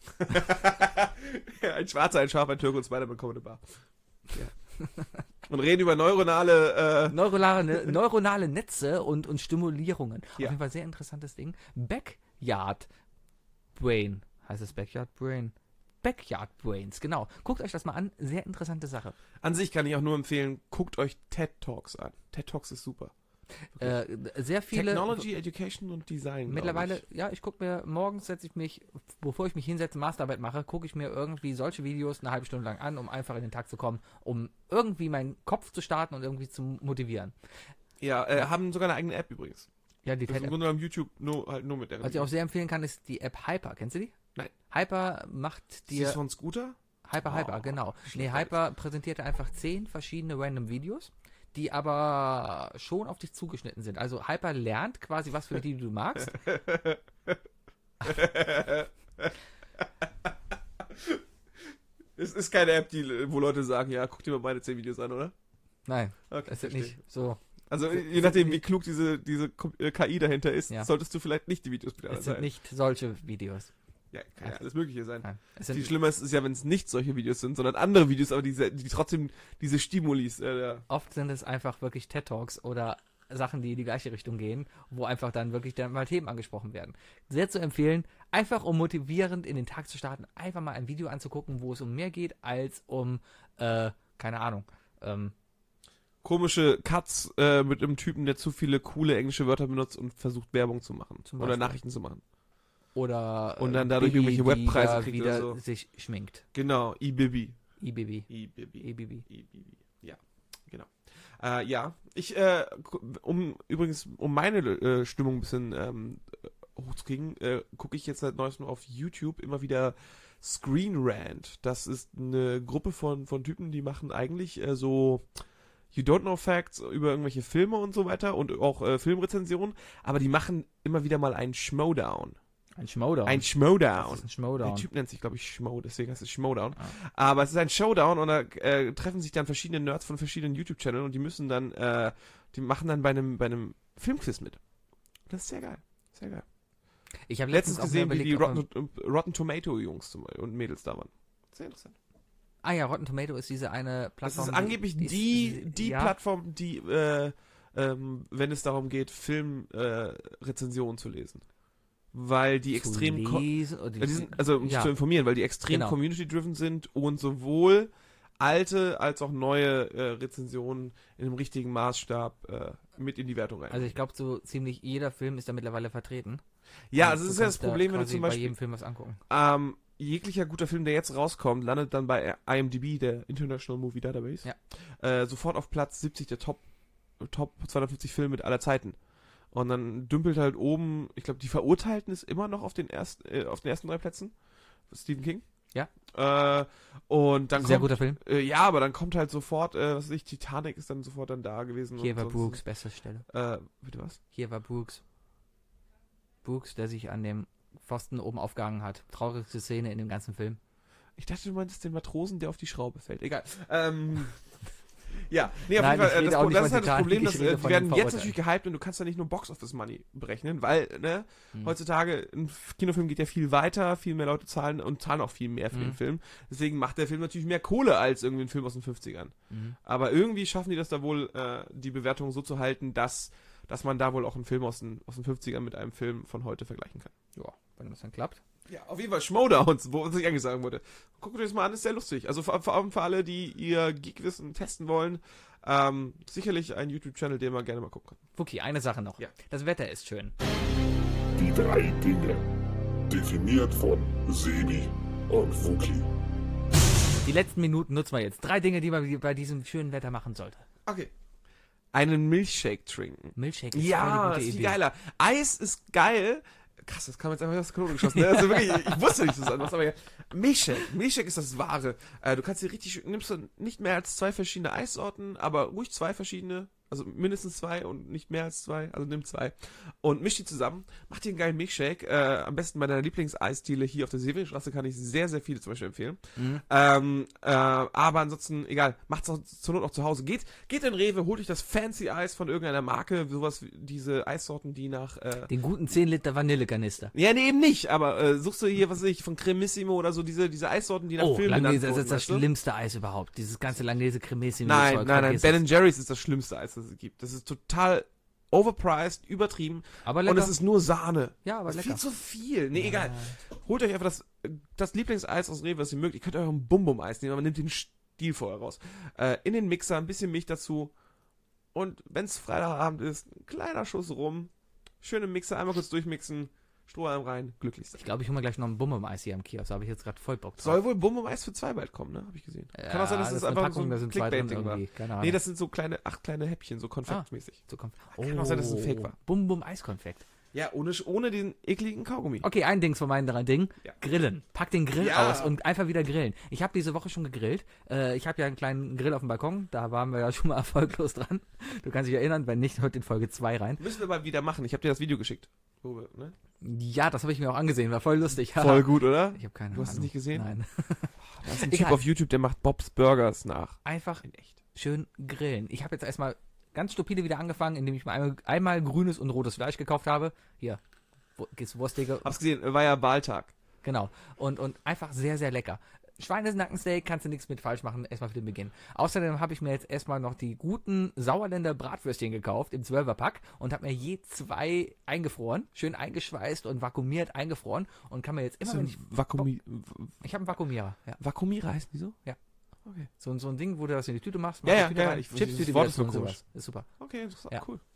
Ein Schwarzer, ein Schaf, ein Türke und Spider-Man kommen in eine Bar. Ja. Und reden über neuronale, äh, neuronale, neuronale Netze und, und Stimulierungen. Ja. Auf jeden Fall sehr interessantes Ding. Backyard Brain. Heißt es Backyard Brain? Backyard Brains, genau. Guckt euch das mal an. Sehr interessante Sache. an sich kann ich auch nur empfehlen, guckt euch TED Talks an. TED Talks ist super. Äh, sehr viele. Technology, Education und Design. glaub Mittlerweile, ich. ja, ich gucke mir, morgens setze ich mich, bevor ich mich hinsetze, Masterarbeit mache, gucke ich mir irgendwie solche Videos eine halbe Stunde lang an, um einfach in den Tag zu kommen, um irgendwie meinen Kopf zu starten und irgendwie zu motivieren. Ja, äh, haben sogar eine eigene App übrigens. Ja, die Das ist im TED-App. Grunde genommen YouTube nur, halt nur mit der. Was ich auch sehr empfehlen kann, ist die App Hyper. Kennst du die? Nein. Hyper macht Die dir... ist von Scooter? Hyper, Oh, Hyper, genau. Nee, schlecht. Hyper präsentiert einfach zehn verschiedene random Videos, die aber schon auf dich zugeschnitten sind. Also Hyper lernt quasi, was für die du magst. Es ist keine App, die, wo Leute sagen, ja, guck dir mal meine zehn Videos an, oder? Nein, Okay, das ist verstehe. nicht so. Also sind- je nachdem, sind wie klug diese, diese Kom- äh, K I dahinter ist, Ja. solltest du vielleicht nicht die Videos mit Es sind sein. nicht solche Videos. Ja, kann ja alles Mögliche sein. Nein. Es Viel sind, schlimmer ist es ja, wenn es nicht solche Videos sind, sondern andere Videos, aber diese, die trotzdem diese Stimulis. Äh, ja. oft sind es einfach wirklich TED Talks oder Sachen, die in die gleiche Richtung gehen, wo einfach dann wirklich dann mal Themen angesprochen werden. Sehr zu empfehlen, einfach um motivierend in den Tag zu starten, einfach mal ein Video anzugucken, wo es um mehr geht, als um, äh, keine Ahnung, ähm, Komische Cuts äh, mit einem Typen, der zu viele coole englische Wörter benutzt und versucht Werbung zu machen. Zum Oder Beispiel. Nachrichten zu machen. oder Und äh, dann dadurch Bibi, irgendwelche die Webpreise da kriegt wieder oder so. sich schminkt. Genau, E-Bibi. E-Bibi. E-Bibi. E-Bibi. E-Bibi. Ja, genau. Äh, ja, ich, äh, gu- um übrigens, um meine äh, Stimmung ein bisschen ähm, hochzukriegen, äh, gucke ich jetzt seit neuestem auf YouTube immer wieder Screen Rant. Das ist eine Gruppe von, von Typen, die machen eigentlich äh, so You Don't Know Facts über irgendwelche Filme und so weiter und auch äh, Filmrezensionen, aber die machen immer wieder mal einen Schmodown. Ein Schmodown. Ein Schmodown. Das ist ein Schmodown. Der Typ nennt sich, glaube ich, Schmo, deswegen heißt es Schmodown. Ah. Aber es ist ein Showdown und da äh, treffen sich dann verschiedene Nerds von verschiedenen YouTube-Channeln und die müssen dann, äh, die machen dann bei einem, bei einem Filmquiz mit. Das ist sehr geil. Sehr geil. Ich habe Letztens letztens gesehen, wie die überlegt, Rotten, Rotten Tomato-Jungs zum Beispiel und Mädels da waren. Sehr interessant. Ah ja, Rotten Tomato ist diese eine Das Plattform. ist angeblich die, die, ist- die ja, Plattform, die, äh, ähm, wenn es darum geht, Filmrezensionen äh, Rezensionen zu lesen. Weil die zu extrem... ko- lesen, oder Weil die sind, also um ja. dich zu informieren, weil die extrem Genau. community-driven sind und sowohl alte als auch neue äh, Rezensionen in einem richtigen Maßstab äh, mit in die Wertung rein. Also ich glaube, so ziemlich jeder Film ist da mittlerweile vertreten. ja, Und also du das ist ja das kannst da Problem, wenn du quasi zum bei Beispiel jedem Film was angucken. ähm, jeglicher guter Film, der jetzt rauskommt, landet dann bei I M D B, der International Movie Database, Ja. äh, sofort auf Platz siebzig der Top, Top zweihundertfünfzig Filme mit aller Zeiten. Und dann dümpelt halt oben, ich glaube, die Verurteilten ist immer noch auf den ersten, äh, auf den ersten drei Plätzen. Stephen King. Ja. Äh, und dann Sehr kommt, guter Film. äh, ja, aber dann kommt halt sofort, äh, was weiß ich, Titanic ist dann sofort dann da gewesen. Hier und war sonst- Brooks, beste Stelle. Äh, bitte was? Hier war Brooks. Brooks, der sich an dem Pfosten oben aufgehangen hat. Traurigste Szene in dem ganzen Film. Ich dachte, du meintest den Matrosen, der auf die Schraube fällt. Egal. Ähm, ja, nee, auf Nein, jeden ich Fall, äh, rede das, auch Pro- nicht das von ist halt das Titanic, Problem, dass ich rede äh, von wir den werden jetzt Verurteilten. natürlich gehypt und du kannst da nicht nur Box-Office-Money berechnen, weil, ne, Hm. heutzutage, ein Kinofilm geht ja viel weiter, viel mehr Leute zahlen und zahlen auch viel mehr für Mhm. den Film. Deswegen macht der Film natürlich mehr Kohle als irgendwie ein Film aus den fünfzigern. Mhm. Aber irgendwie schaffen die das da wohl, äh, die Bewertung so zu halten, dass, dass man da wohl auch einen Film aus den, aus den fünfzigern mit einem Film von heute vergleichen kann. Ja, wenn das dann klappt. Ja, auf jeden Fall Schmodowns, wo was ich eigentlich sagen wollte. Guckt euch das mal an, ist sehr lustig. Also vor, vor allem für alle, die ihr Geekwissen testen wollen, ähm, sicherlich ein YouTube-Channel, den man gerne mal gucken kann. Fuki, eine Sache noch. Ja. Das Wetter ist schön. Die drei Dinge. Definiert von Sebi und Wookie. Die letzten Minuten nutzen wir jetzt. Drei Dinge, die man bei diesem schönen Wetter machen sollte. Okay. Einen Milchshake trinken. Milchshake ist Ja, voll die ist gute viel Idee. geiler. Eis ist geil. Krass, das kam jetzt einfach aus der Kanone geschossen. Ne? Also wirklich, ich wusste nicht, dass das anders aber ja. Milchshake. Milchshake ist das Wahre. Äh, du kannst hier richtig, nimmst du nicht mehr als zwei verschiedene Eissorten, aber ruhig zwei verschiedene. Also mindestens zwei und nicht mehr als zwei. Also nimm zwei. Und misch die zusammen. Mach dir einen geilen Milchshake. Äh, am besten bei deiner Lieblingseisdiele hier auf der Severinstraße kann ich sehr, sehr viele zum Beispiel empfehlen. Mhm. Ähm, äh, aber ansonsten, egal, macht's auch zur Not auch zu Hause. Geht, geht in Rewe, holt euch das Fancy Eis von irgendeiner Marke, sowas wie diese Eissorten, die nach, äh, Den guten zehn Liter Vanillekanister. ja, nee, eben nicht, aber äh, suchst du hier, was weiß ich, von Cremissimo oder so, diese, diese Eissorten, die nach Oh, Film benannt Langnese, das wurden, ist das weißt du? schlimmste Eis überhaupt. Dieses ganze Langnese Cremissimo. Nein, Zeug, nein, nein, vergiss Ben es. and Jerry's ist das schlimmste Eis, das es gibt. Das ist total overpriced, übertrieben Aber und lecker. es ist nur Sahne. ja, aber Das ist lecker. viel zu viel. Nee, Ja. egal. Holt euch einfach das, das Lieblingseis aus Rewe, was ihr mögt. Ihr könnt euren Bum-Bum-Eis nehmen, aber nehmt den Stiel vorher raus. Äh, in den Mixer, ein bisschen Milch dazu. Und wenn es Freitagabend ist, ein kleiner Schuss rum. Schön im Mixer, einmal kurz durchmixen. Strohhalm rein, glücklich sein. Ich glaube, ich hole mir gleich noch ein Bum-Bum-Eis hier am Kiosk. Da habe ich jetzt gerade voll Bock drauf. Soll wohl Bum-Bum-Eis für zwei bald kommen, ne? Hab ich gesehen. Kann auch sein, dass Ja, das, ist eine einfach Packung, so da ein sind zwei drin Clickbait-Ding war. irgendwie. Keine Ahnung. Nee, das sind so kleine, acht kleine Häppchen, so konfektmäßig. so kommt. Kann auch sein, dass es ein Fake war. Bum-Bum-Eiskonfekt. Ja, ohne, ohne den ekligen Kaugummi. Okay, ein Ding von meinen drei Dingen. Ja. Grillen. Pack den Grill Ja. aus und einfach wieder grillen. Ich habe diese Woche schon gegrillt. Äh, ich habe ja einen kleinen Grill auf dem Balkon. Da waren wir ja schon mal erfolglos dran. Du kannst dich erinnern, wenn nicht, heute in Folge zwei rein. Müssen wir mal wieder machen. Ich habe dir das Video geschickt. Wo wir, ne? Ja, das habe ich mir auch angesehen. War voll lustig. Voll gut, oder? Ich habe keine Du hast es Ahnung. nicht gesehen? Nein. Da ist ein Egal. Typ auf YouTube, der macht Bob's Burgers nach. Einfach In echt. schön grillen. Ich habe jetzt erstmal ganz stupide wieder angefangen, indem ich mir einmal, einmal grünes und rotes Fleisch gekauft habe. Hier, Wo- ist Wurstdecke. Hab's gesehen, war ja Wahltag. Genau. Und, und einfach sehr, sehr lecker. Schweinesnackensteak, kannst du nichts mit falsch machen, erstmal für den Beginn. Außerdem habe ich mir jetzt erstmal noch die guten Sauerländer Bratwürstchen gekauft im zwölfer-Pack und habe mir je zwei eingefroren, schön eingeschweißt und vakuumiert eingefroren und kann mir jetzt immer, Ist wenn ein ich, Vakumi ich habe einen Vakuumierer, ja. Vakuumierer heißen die so? Ja. Okay. So, so ein Ding, wo du das in die Tüte machst, Ja, machst ja, die Tüte ja, rein, ich- Chipstüte dieses wieder Wort ist zu so und komisch. sowas. Ist super. Okay, interessant, Ja. cool.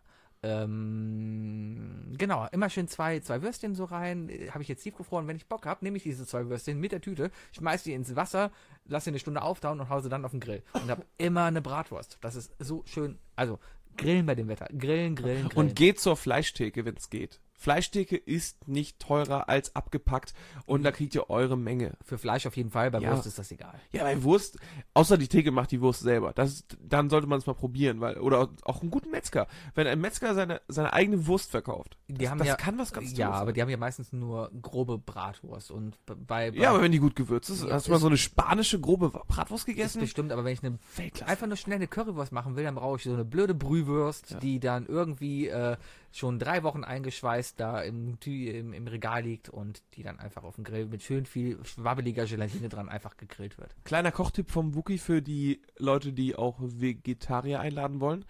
Ähm, genau, immer schön zwei, zwei Würstchen so rein. Äh, Habe ich jetzt tiefgefroren. Wenn ich Bock habe, nehme ich diese zwei Würstchen mit der Tüte, schmeiß die ins Wasser, lasse sie eine Stunde auftauen und hause dann auf den Grill. Und habe immer eine Bratwurst. Das ist so schön. Also, grillen bei dem Wetter. Grillen, grillen, grillen. Und geht zur Fleischtheke, wenn es geht. Fleischtheke ist nicht teurer als abgepackt und da kriegt ihr eure Menge. Für Fleisch auf jeden Fall, bei Ja. Wurst ist das egal. Ja, bei Wurst, außer die Theke macht die Wurst selber. Das, dann sollte man es mal probieren, weil, oder auch einen guten Metzger. Wenn ein Metzger seine, seine eigene Wurst verkauft, Die das, haben das ja, kann was ganz Ja, Tolles aber sein. die haben ja meistens nur grobe Bratwurst und b- bei, bei Ja, aber wenn die gut gewürzt ist, Ja, hast du mal ist- so eine spanische grobe Bratwurst ist gegessen? bestimmt, aber wenn ich eine Weltklasse. einfach nur schnell eine Currywurst machen will, dann brauche ich so eine blöde Brühwurst, Ja. die dann irgendwie äh, schon drei Wochen eingeschweißt da im, Tü- im, im Regal liegt und die dann einfach auf dem Grill mit schön viel schwabbeliger Gelatine dran einfach gegrillt wird. Kleiner Kochtipp vom Wookie für die Leute, die auch Vegetarier einladen wollen.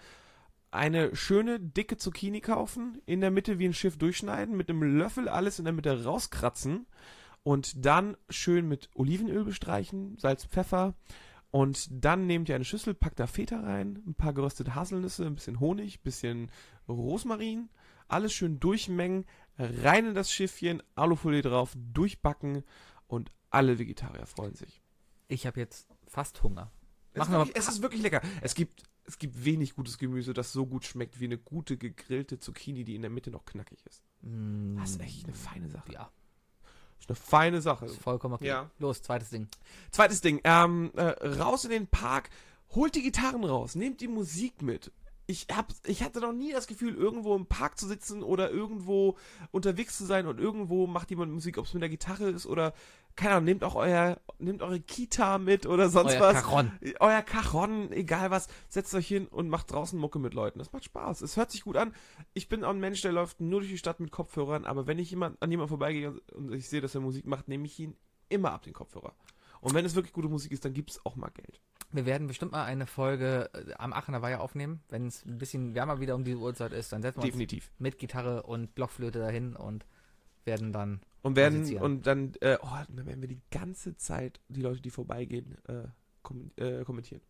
Eine schöne, dicke Zucchini kaufen, in der Mitte wie ein Schiff durchschneiden, mit einem Löffel alles in der Mitte rauskratzen und dann schön mit Olivenöl bestreichen, Salz, Pfeffer und dann nehmt ihr eine Schüssel, packt da Feta rein, ein paar geröstete Haselnüsse, ein bisschen Honig, ein bisschen Rosmarin, alles schön durchmengen, rein in das Schiffchen, Alufolie drauf, durchbacken und alle Vegetarier freuen sich. Ich habe jetzt fast Hunger. Es Machen ist, wir wirklich, es ist wirklich lecker. Es gibt, es gibt wenig gutes Gemüse, das so gut schmeckt wie eine gute gegrillte Zucchini, die in der Mitte noch knackig ist. Mm, Das ist echt eine feine Sache. Ja, Das ist eine feine Sache. ist vollkommen okay. Ja. Los, zweites Ding. Zweites Ding, ähm, äh, raus in den Park, holt die Gitarren raus, nehmt die Musik mit. Ich, hab, ich hatte noch nie das Gefühl, irgendwo im Park zu sitzen oder irgendwo unterwegs zu sein und irgendwo macht jemand Musik, ob es mit der Gitarre ist oder, keine Ahnung, nehmt auch euer, nehmt eure Kita mit oder sonst Euer was. Cajon. Euer Cajon, egal was, setzt euch hin und macht draußen Mucke mit Leuten. Das macht Spaß. Es hört sich gut an. Ich bin auch ein Mensch, der läuft nur durch die Stadt mit Kopfhörern, aber wenn ich jemand, an jemanden vorbeigehe und ich sehe, dass er Musik macht, nehme ich ihn immer ab den Kopfhörer. Und wenn es wirklich gute Musik ist, dann gibt es auch mal Geld. Wir werden bestimmt mal eine Folge äh, am Aachener Weiher aufnehmen. Wenn es ein bisschen wärmer wieder um die Uhrzeit ist, dann setzen wir uns Definitiv. mit Gitarre und Blockflöte dahin und werden dann Und werden, musizieren. und dann, äh, oh, dann werden wir die ganze Zeit die Leute, die vorbeigehen, äh, kom äh, kommentieren.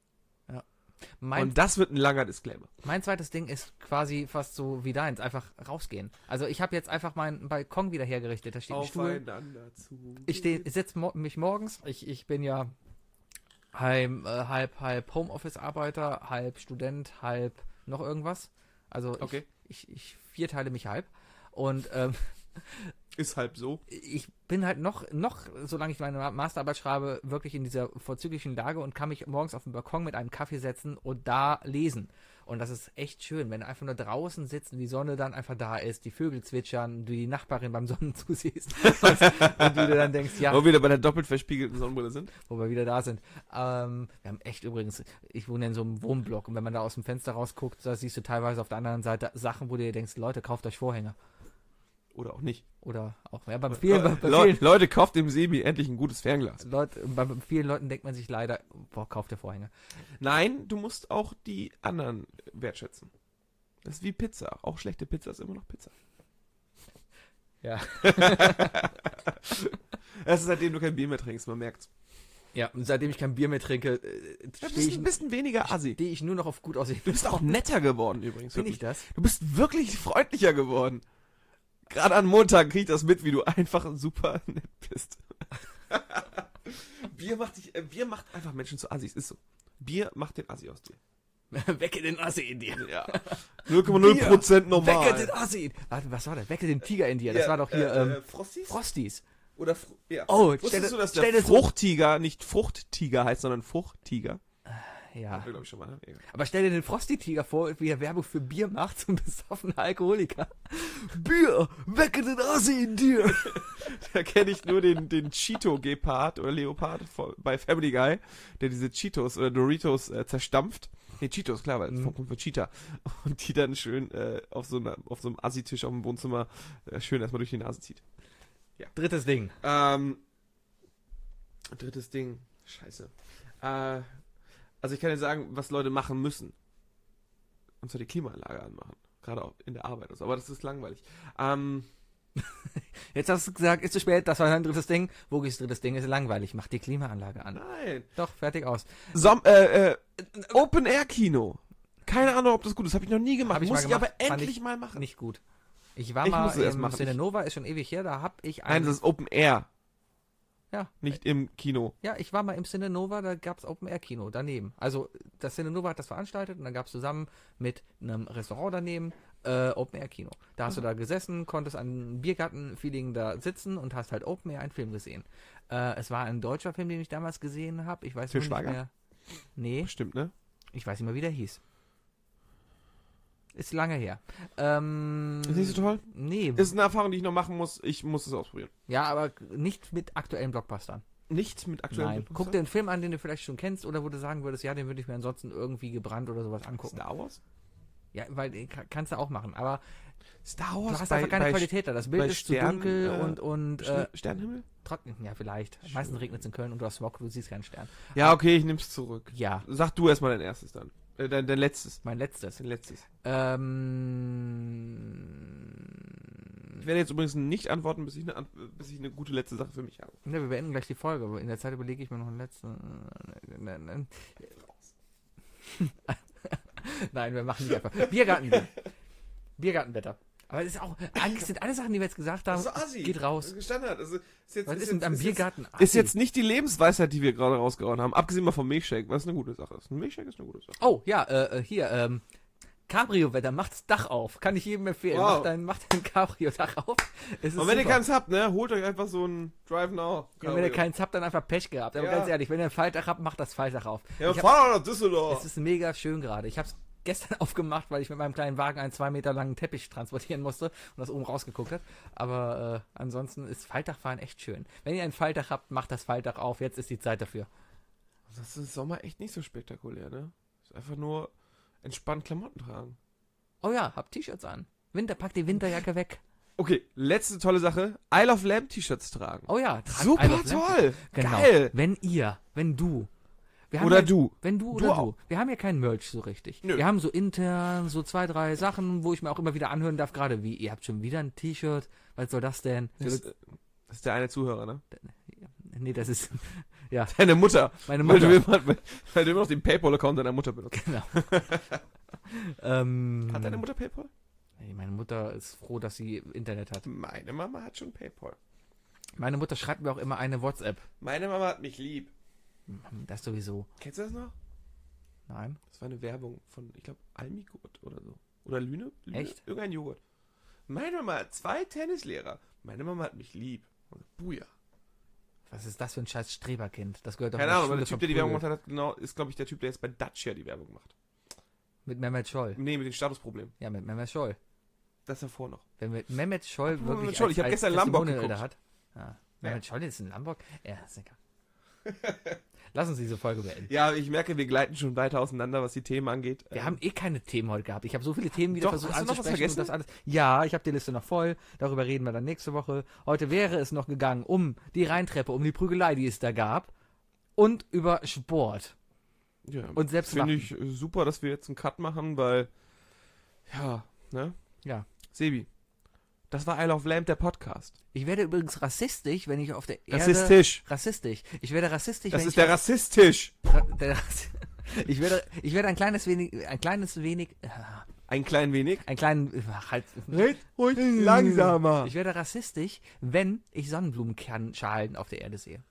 Mein, Und das wird ein langer Disclaimer. mein zweites Ding ist quasi fast so wie deins, einfach rausgehen. Also ich habe jetzt einfach meinen Balkon wieder hergerichtet. Da steht ein Stuhl. Aufeinander zu. Ich, steh- ich setze mo mich morgens. Ich, ich bin ja halb, äh, halb, halb Homeoffice-Arbeiter, halb Student, halb noch irgendwas. Also Okay. ich, ich, ich vierteile mich halb. Und ähm, Ist halb so. ich bin halt noch, noch, solange ich meine Ma- Masterarbeit schreibe, wirklich in dieser vorzüglichen Lage und kann mich morgens auf den Balkon mit einem Kaffee setzen und da lesen. Und das ist echt schön, wenn du einfach nur draußen sitzt und die Sonne dann einfach da ist, die Vögel zwitschern, du die Nachbarin beim Sonnen zusiehst und, und du dir dann denkst, ja, Wo wir wieder bei der doppelt verspiegelten Sonnenbrille sind. wo wir wieder da sind. Ähm, wir haben echt übrigens, ich wohne in so einem Wohnblock und wenn man da aus dem Fenster rausguckt, da siehst du teilweise auf der anderen Seite Sachen, wo du dir denkst, Leute, kauft euch Vorhänge. Oder auch nicht. Oder auch, ja, bei vielen, bei, bei Le vielen Leute, kauft dem Sebi endlich ein gutes Fernglas. Leute, bei vielen Leuten denkt man sich leider, boah, kauft der Vorhänge. Nein, du musst auch die anderen wertschätzen. Das ist wie Pizza. Auch schlechte Pizza ist immer noch Pizza. Ja. Das ist seitdem du kein Bier mehr trinkst, man merkt's. Ja, und seitdem ich kein Bier mehr trinke, äh, Du stehe bist ich, ein bisschen weniger assi. steh ich nur noch auf gut aussehen. Du bist auch netter geworden übrigens. Bin wirklich. ich das? Du bist wirklich freundlicher geworden. Gerade an Montag krieg ich das mit, wie du einfach super nett bist. Bier macht dich, äh, Bier macht einfach Menschen zu Assis, ist so. Bier macht den Assi aus dir. Wecke den Assi in dir. Ja. null Komma null Prozent normal. Wecke den Assi. Warte, was war das? Wecke den Tiger in dir. Das Ja, war doch hier, äh, ähm, äh, Frosties? Frosties. Oder Fr ja. Oh, Wusstest stell, du, dass stell der dir so, Fruchttiger nicht Fruchttiger heißt, sondern Fruchttiger? ja. Glaube ich schon mal. Ne? Egal. Aber stell dir den Frosty-Tiger vor, wie er Werbung für Bier macht zum besoffenen Alkoholiker. Bier, wecke den Assi in dir. Da kenne ich nur den, den Cheeto-Gepard oder Leopard von- bei Family Guy, der diese Cheetos oder Doritos äh, zerstampft. Nee, Cheetos, klar, weil es Mhm. kommt von Cheetah. Und die dann schön äh, auf, so einer, auf so einem Assi-Tisch auf dem Wohnzimmer äh, schön erstmal durch die Nase zieht. Drittes Ding. Ähm, drittes Ding. Scheiße. Äh, also ich kann dir sagen, was Leute machen müssen. Und zwar die Klimaanlage anmachen. Gerade auch in der Arbeit. und so. Aber das ist langweilig. Ähm, Jetzt hast du gesagt, ist zu spät, das war dein drittes Ding. Wogis drittes Ding ist langweilig. Mach die Klimaanlage an. nein. Doch, fertig aus. Som äh, äh, Open-Air-Kino. Keine Ahnung, ob das gut ist. Habe ich noch nie gemacht. Hab ich Muss mal ich gemacht. aber Fand endlich ich mal machen. Nicht gut. Ich war Ich mal muss es erst im machen. Cinenova, ist schon ewig her, da hab ich Nein, einen, das ist Open-Air. ja, Nicht im Kino. ja, ich war mal im Cinenova, da gab's Open-Air-Kino daneben. Also das Cinenova hat das veranstaltet und dann gab's zusammen mit einem Restaurant daneben Äh, Open-Air-Kino. Da hast du da gesessen, konntest an Biergarten-Feeling da sitzen und hast halt Open-Air einen Film gesehen. Äh, es war ein deutscher Film, den ich damals gesehen habe. Ich weiß Til nur nicht Schweiger? mehr. Nee, Bestimmt, ne? ich weiß nicht mehr, wie der hieß. Ist lange her. Ähm, Ist nicht so toll? Nee. Ist eine Erfahrung, die ich noch machen muss. Ich muss es ausprobieren. Ja, aber nicht mit aktuellen Blockbustern. Nicht mit aktuellen Nein. Blockbustern? Guck dir einen Film an, den du vielleicht schon kennst oder wo du sagen würdest, ja, den würde ich mir ansonsten irgendwie gebrannt oder sowas angucken. Star Wars? Ja, weil den ka- kannst du auch machen, aber Star du Wars hast bei, einfach keine bei, Qualität da. Das Bild bei ist Stern, zu dunkel äh, und, und äh, Sch- Sternenhimmel? trocken. Ja, vielleicht. Meistens regnet es in Köln und du hast Smog, du siehst keinen Stern. Ja, okay, ich nehm's zurück. Ja, Sag du erstmal dein erstes dann. Äh, dein, dein letztes. mein letztes. Dein letztes. Ähm, Ich werde jetzt übrigens nicht antworten, bis ich eine, Ant- bis ich eine gute letzte Sache für mich habe. ja, wir beenden gleich die Folge, aber in der Zeit überlege ich mir noch ein letztes. Nein, wir machen nicht einfach. Biergarten. Biergartenwetter. Aber es ist auch, eigentlich sind alle Sachen, die wir jetzt gesagt haben, assi. geht raus. Standard. Also, ist jetzt, Was ist ist mit jetzt, einem ist jetzt, Biergarten? ist jetzt nicht die Lebensweisheit, die wir gerade rausgehauen haben. Abgesehen mal vom Milchshake, was eine gute Sache ist. Ein Milchshake ist eine gute Sache. Oh, ja, äh, hier, ähm, Cabrio-Wetter, macht's Dach auf. Kann ich jedem empfehlen. Wow. Macht dein, macht dein Cabrio-Dach auf. Es ist Und wenn ihr super. keins habt, ne, holt euch einfach so ein Drive Now. Ja, wenn ihr keins habt, dann einfach Pech gehabt. Aber Ja. ganz ehrlich, wenn ihr ein Faltdach habt, macht das Faltdach auf. Ja, Ich hab- fahr doch nach Düsseldorf. Es ist mega schön gerade. Ich habe es gestern aufgemacht, weil ich mit meinem kleinen Wagen einen zwei Meter langen Teppich transportieren musste und das oben rausgeguckt hat. Aber äh, ansonsten ist Faltdachfahren echt schön. Wenn ihr ein Faltdach habt, macht das Faltdach auf. Jetzt ist die Zeit dafür. Das ist im Sommer echt nicht so spektakulär, ne? Ist einfach nur entspannt Klamotten tragen. Oh ja, habt T-Shirts an. Winter, packt die Winterjacke weg. Okay, letzte tolle Sache. Isle of Lamb T-Shirts tragen. Oh ja, tragt Super Isle of Lamp. toll. Genau. Geil. Wenn ihr, wenn du. Wir haben Oder ja, du. Wenn du Du oder auch. du. Wir haben ja kein Merch so richtig. Nö. Wir haben so intern so zwei, drei Sachen, wo ich mir auch immer wieder anhören darf, gerade wie, ihr habt schon wieder ein T-Shirt. Was soll das denn? Das, ist- das ist der eine Zuhörer, ne? Nee, das ist Deine Mutter. meine Weil du, Mutter. immer, weil du immer noch den Paypal-Account deiner Mutter benutzt. Genau. ähm, Hat deine Mutter Paypal? Nee, meine Mutter ist froh, dass sie Internet hat. Meine Mama hat schon Paypal. Meine Mutter schreibt mir auch immer eine WhatsApp. Meine Mama hat mich lieb. Das sowieso. Kennst du das noch? Nein. Das war eine Werbung von, ich glaube, Almigurt oder so. Oder Lüne? Lüne? Echt? Irgendein Joghurt. Meine Mama hat zwei Tennislehrer. Meine Mama hat mich lieb. Und Buja. Was ist das für ein scheiß Streberkind? Das gehört doch Keine in Ahnung, aber Schule der Typ, der die Werbung verprügelt. gemacht hat, genau, ist, glaube ich, der Typ, der jetzt bei Dacia die Werbung macht. Mit Mehmet Scholl. Nee, mit dem Statusproblem. Ja, mit Mehmet Scholl. Das davor noch. Wenn mit Mehmet Scholl Apropos wirklich Mehmet Scholl, als, ich hab als gestern Lamborg Testimonial geguckt. da hat. Ja. Mehmet Scholl ist ein Lamborg? Ja, ist egal. Lass uns diese Folge beenden. Ja, ich merke, wir gleiten schon weiter auseinander, was die Themen angeht. Wir Ähm, haben eh keine Themen heute gehabt. Ich habe so viele Themen wieder Doch, versucht hast du noch was anzusprechen. Und das alles. Ja, ich habe die Liste noch voll. Darüber reden wir dann nächste Woche. Heute wäre es noch gegangen um die Rheintreppe, um die Prügelei, die es da gab. Und über Sport. ja, Und selbst finde ich äh, super, dass wir jetzt einen Cut machen, weil, ja, ne? Ja. Sebi, das war Isle of Lamb, der Podcast. Ich werde übrigens rassistisch, wenn ich auf der Erde... Rassistisch. Rassistisch. Ich werde rassistisch, Das wenn ist ich der Rassistisch. Ra- der Rass- ich werde, ich werde ein kleines wenig, ein kleines wenig, äh, Ein klein wenig. ein kleinen, halt, Red ruhig langsamer. ich werde rassistisch, wenn ich Sonnenblumenkernschalen auf der Erde sehe.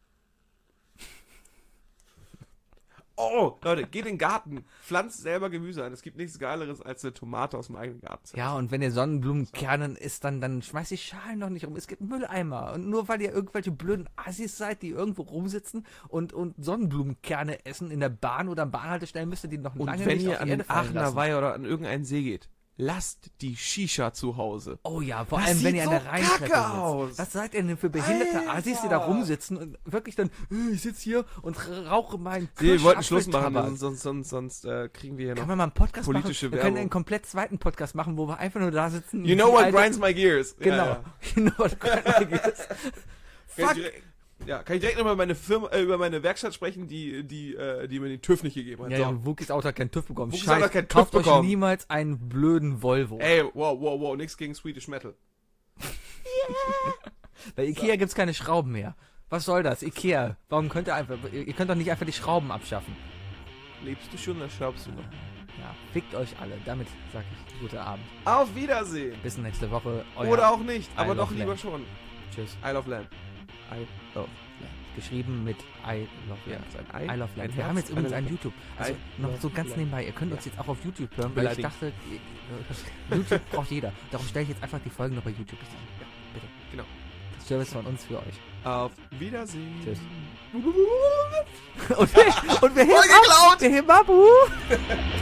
Oh, Leute, geht in den Garten. Pflanzt selber Gemüse an. Es gibt nichts Geileres, als eine Tomate aus dem eigenen Garten zu Ja, und wenn ihr Sonnenblumenkernen isst, dann, dann schmeißt die Schalen doch nicht rum. Es gibt Mülleimer. Und nur weil ihr irgendwelche blöden Assis seid, die irgendwo rumsitzen und, und Sonnenblumenkerne essen in der Bahn oder am Bahnhaltestellen, müsst ihr die noch Und lange wenn nicht ihr auf an die den Erde fallen Aachener lassen. Weiher oder an irgendeinen See geht, lasst die Shisha zu Hause. Oh ja, vor Das allem wenn sieht ihr an so der Rheintreppe kacke sitzt. aus. Was seid ihr denn für behinderte Alter. Assis, die da rumsitzen und wirklich dann, äh, ich sitze hier und rauche meinen Wir wollten Schluss machen, Kirschapfeltabak. sonst, sonst, sonst äh, kriegen wir hier Kann noch man mal einen Podcast politische machen? Wir können Werbung. einen komplett zweiten Podcast machen, wo wir einfach nur da sitzen. You know die what alte- grinds my gears. Genau. Ja, ja. You know what grinds my gears. Kann Fuck. ich direkt, ja, kann ich direkt nochmal meine Firma, äh, über meine Werkstatt sprechen, die, die, äh, die mir den TÜV nicht gegeben hat. Ja, So. ja, Wookies Auto hat keinen TÜV bekommen. Wookies Scheiß, Auto hat keinen TÜV kauft euch bekommen. niemals einen blöden Volvo. Ey, wow, wow, wow, nix gegen Swedish Metal. Bei Ikea gibt's keine Schrauben mehr. Was soll das? Ikea. Warum könnt ihr einfach, ihr könnt doch nicht einfach die Schrauben abschaffen. Lebst du schon, dann schraubst du noch. Ja, fickt euch alle. Damit sag ich guten Abend. Auf Wiedersehen. Bis nächste Woche. Euer Oder auch nicht, aber Isle doch of lieber Lamb. schon. Tschüss. Isle of Lamb. I love Lamb. Geschrieben mit I Love Ja, Land. sein Ei, I Love ein Land. Wir Herz, haben jetzt übrigens eine einen Lampe. YouTube. Also I noch love so ganz Land. nebenbei. Ihr könnt uns Ja. jetzt auch auf YouTube hören, weil ich Beleidigen. dachte, äh, YouTube braucht jeder. Darum stelle ich jetzt einfach die Folgen noch bei YouTube an. Ja, bitte. Genau. Das Service von uns für euch. Auf Wiedersehen. Tschüss. Und wir, und wir heben Voll ab. geklaut. Wir heben ab. Uh.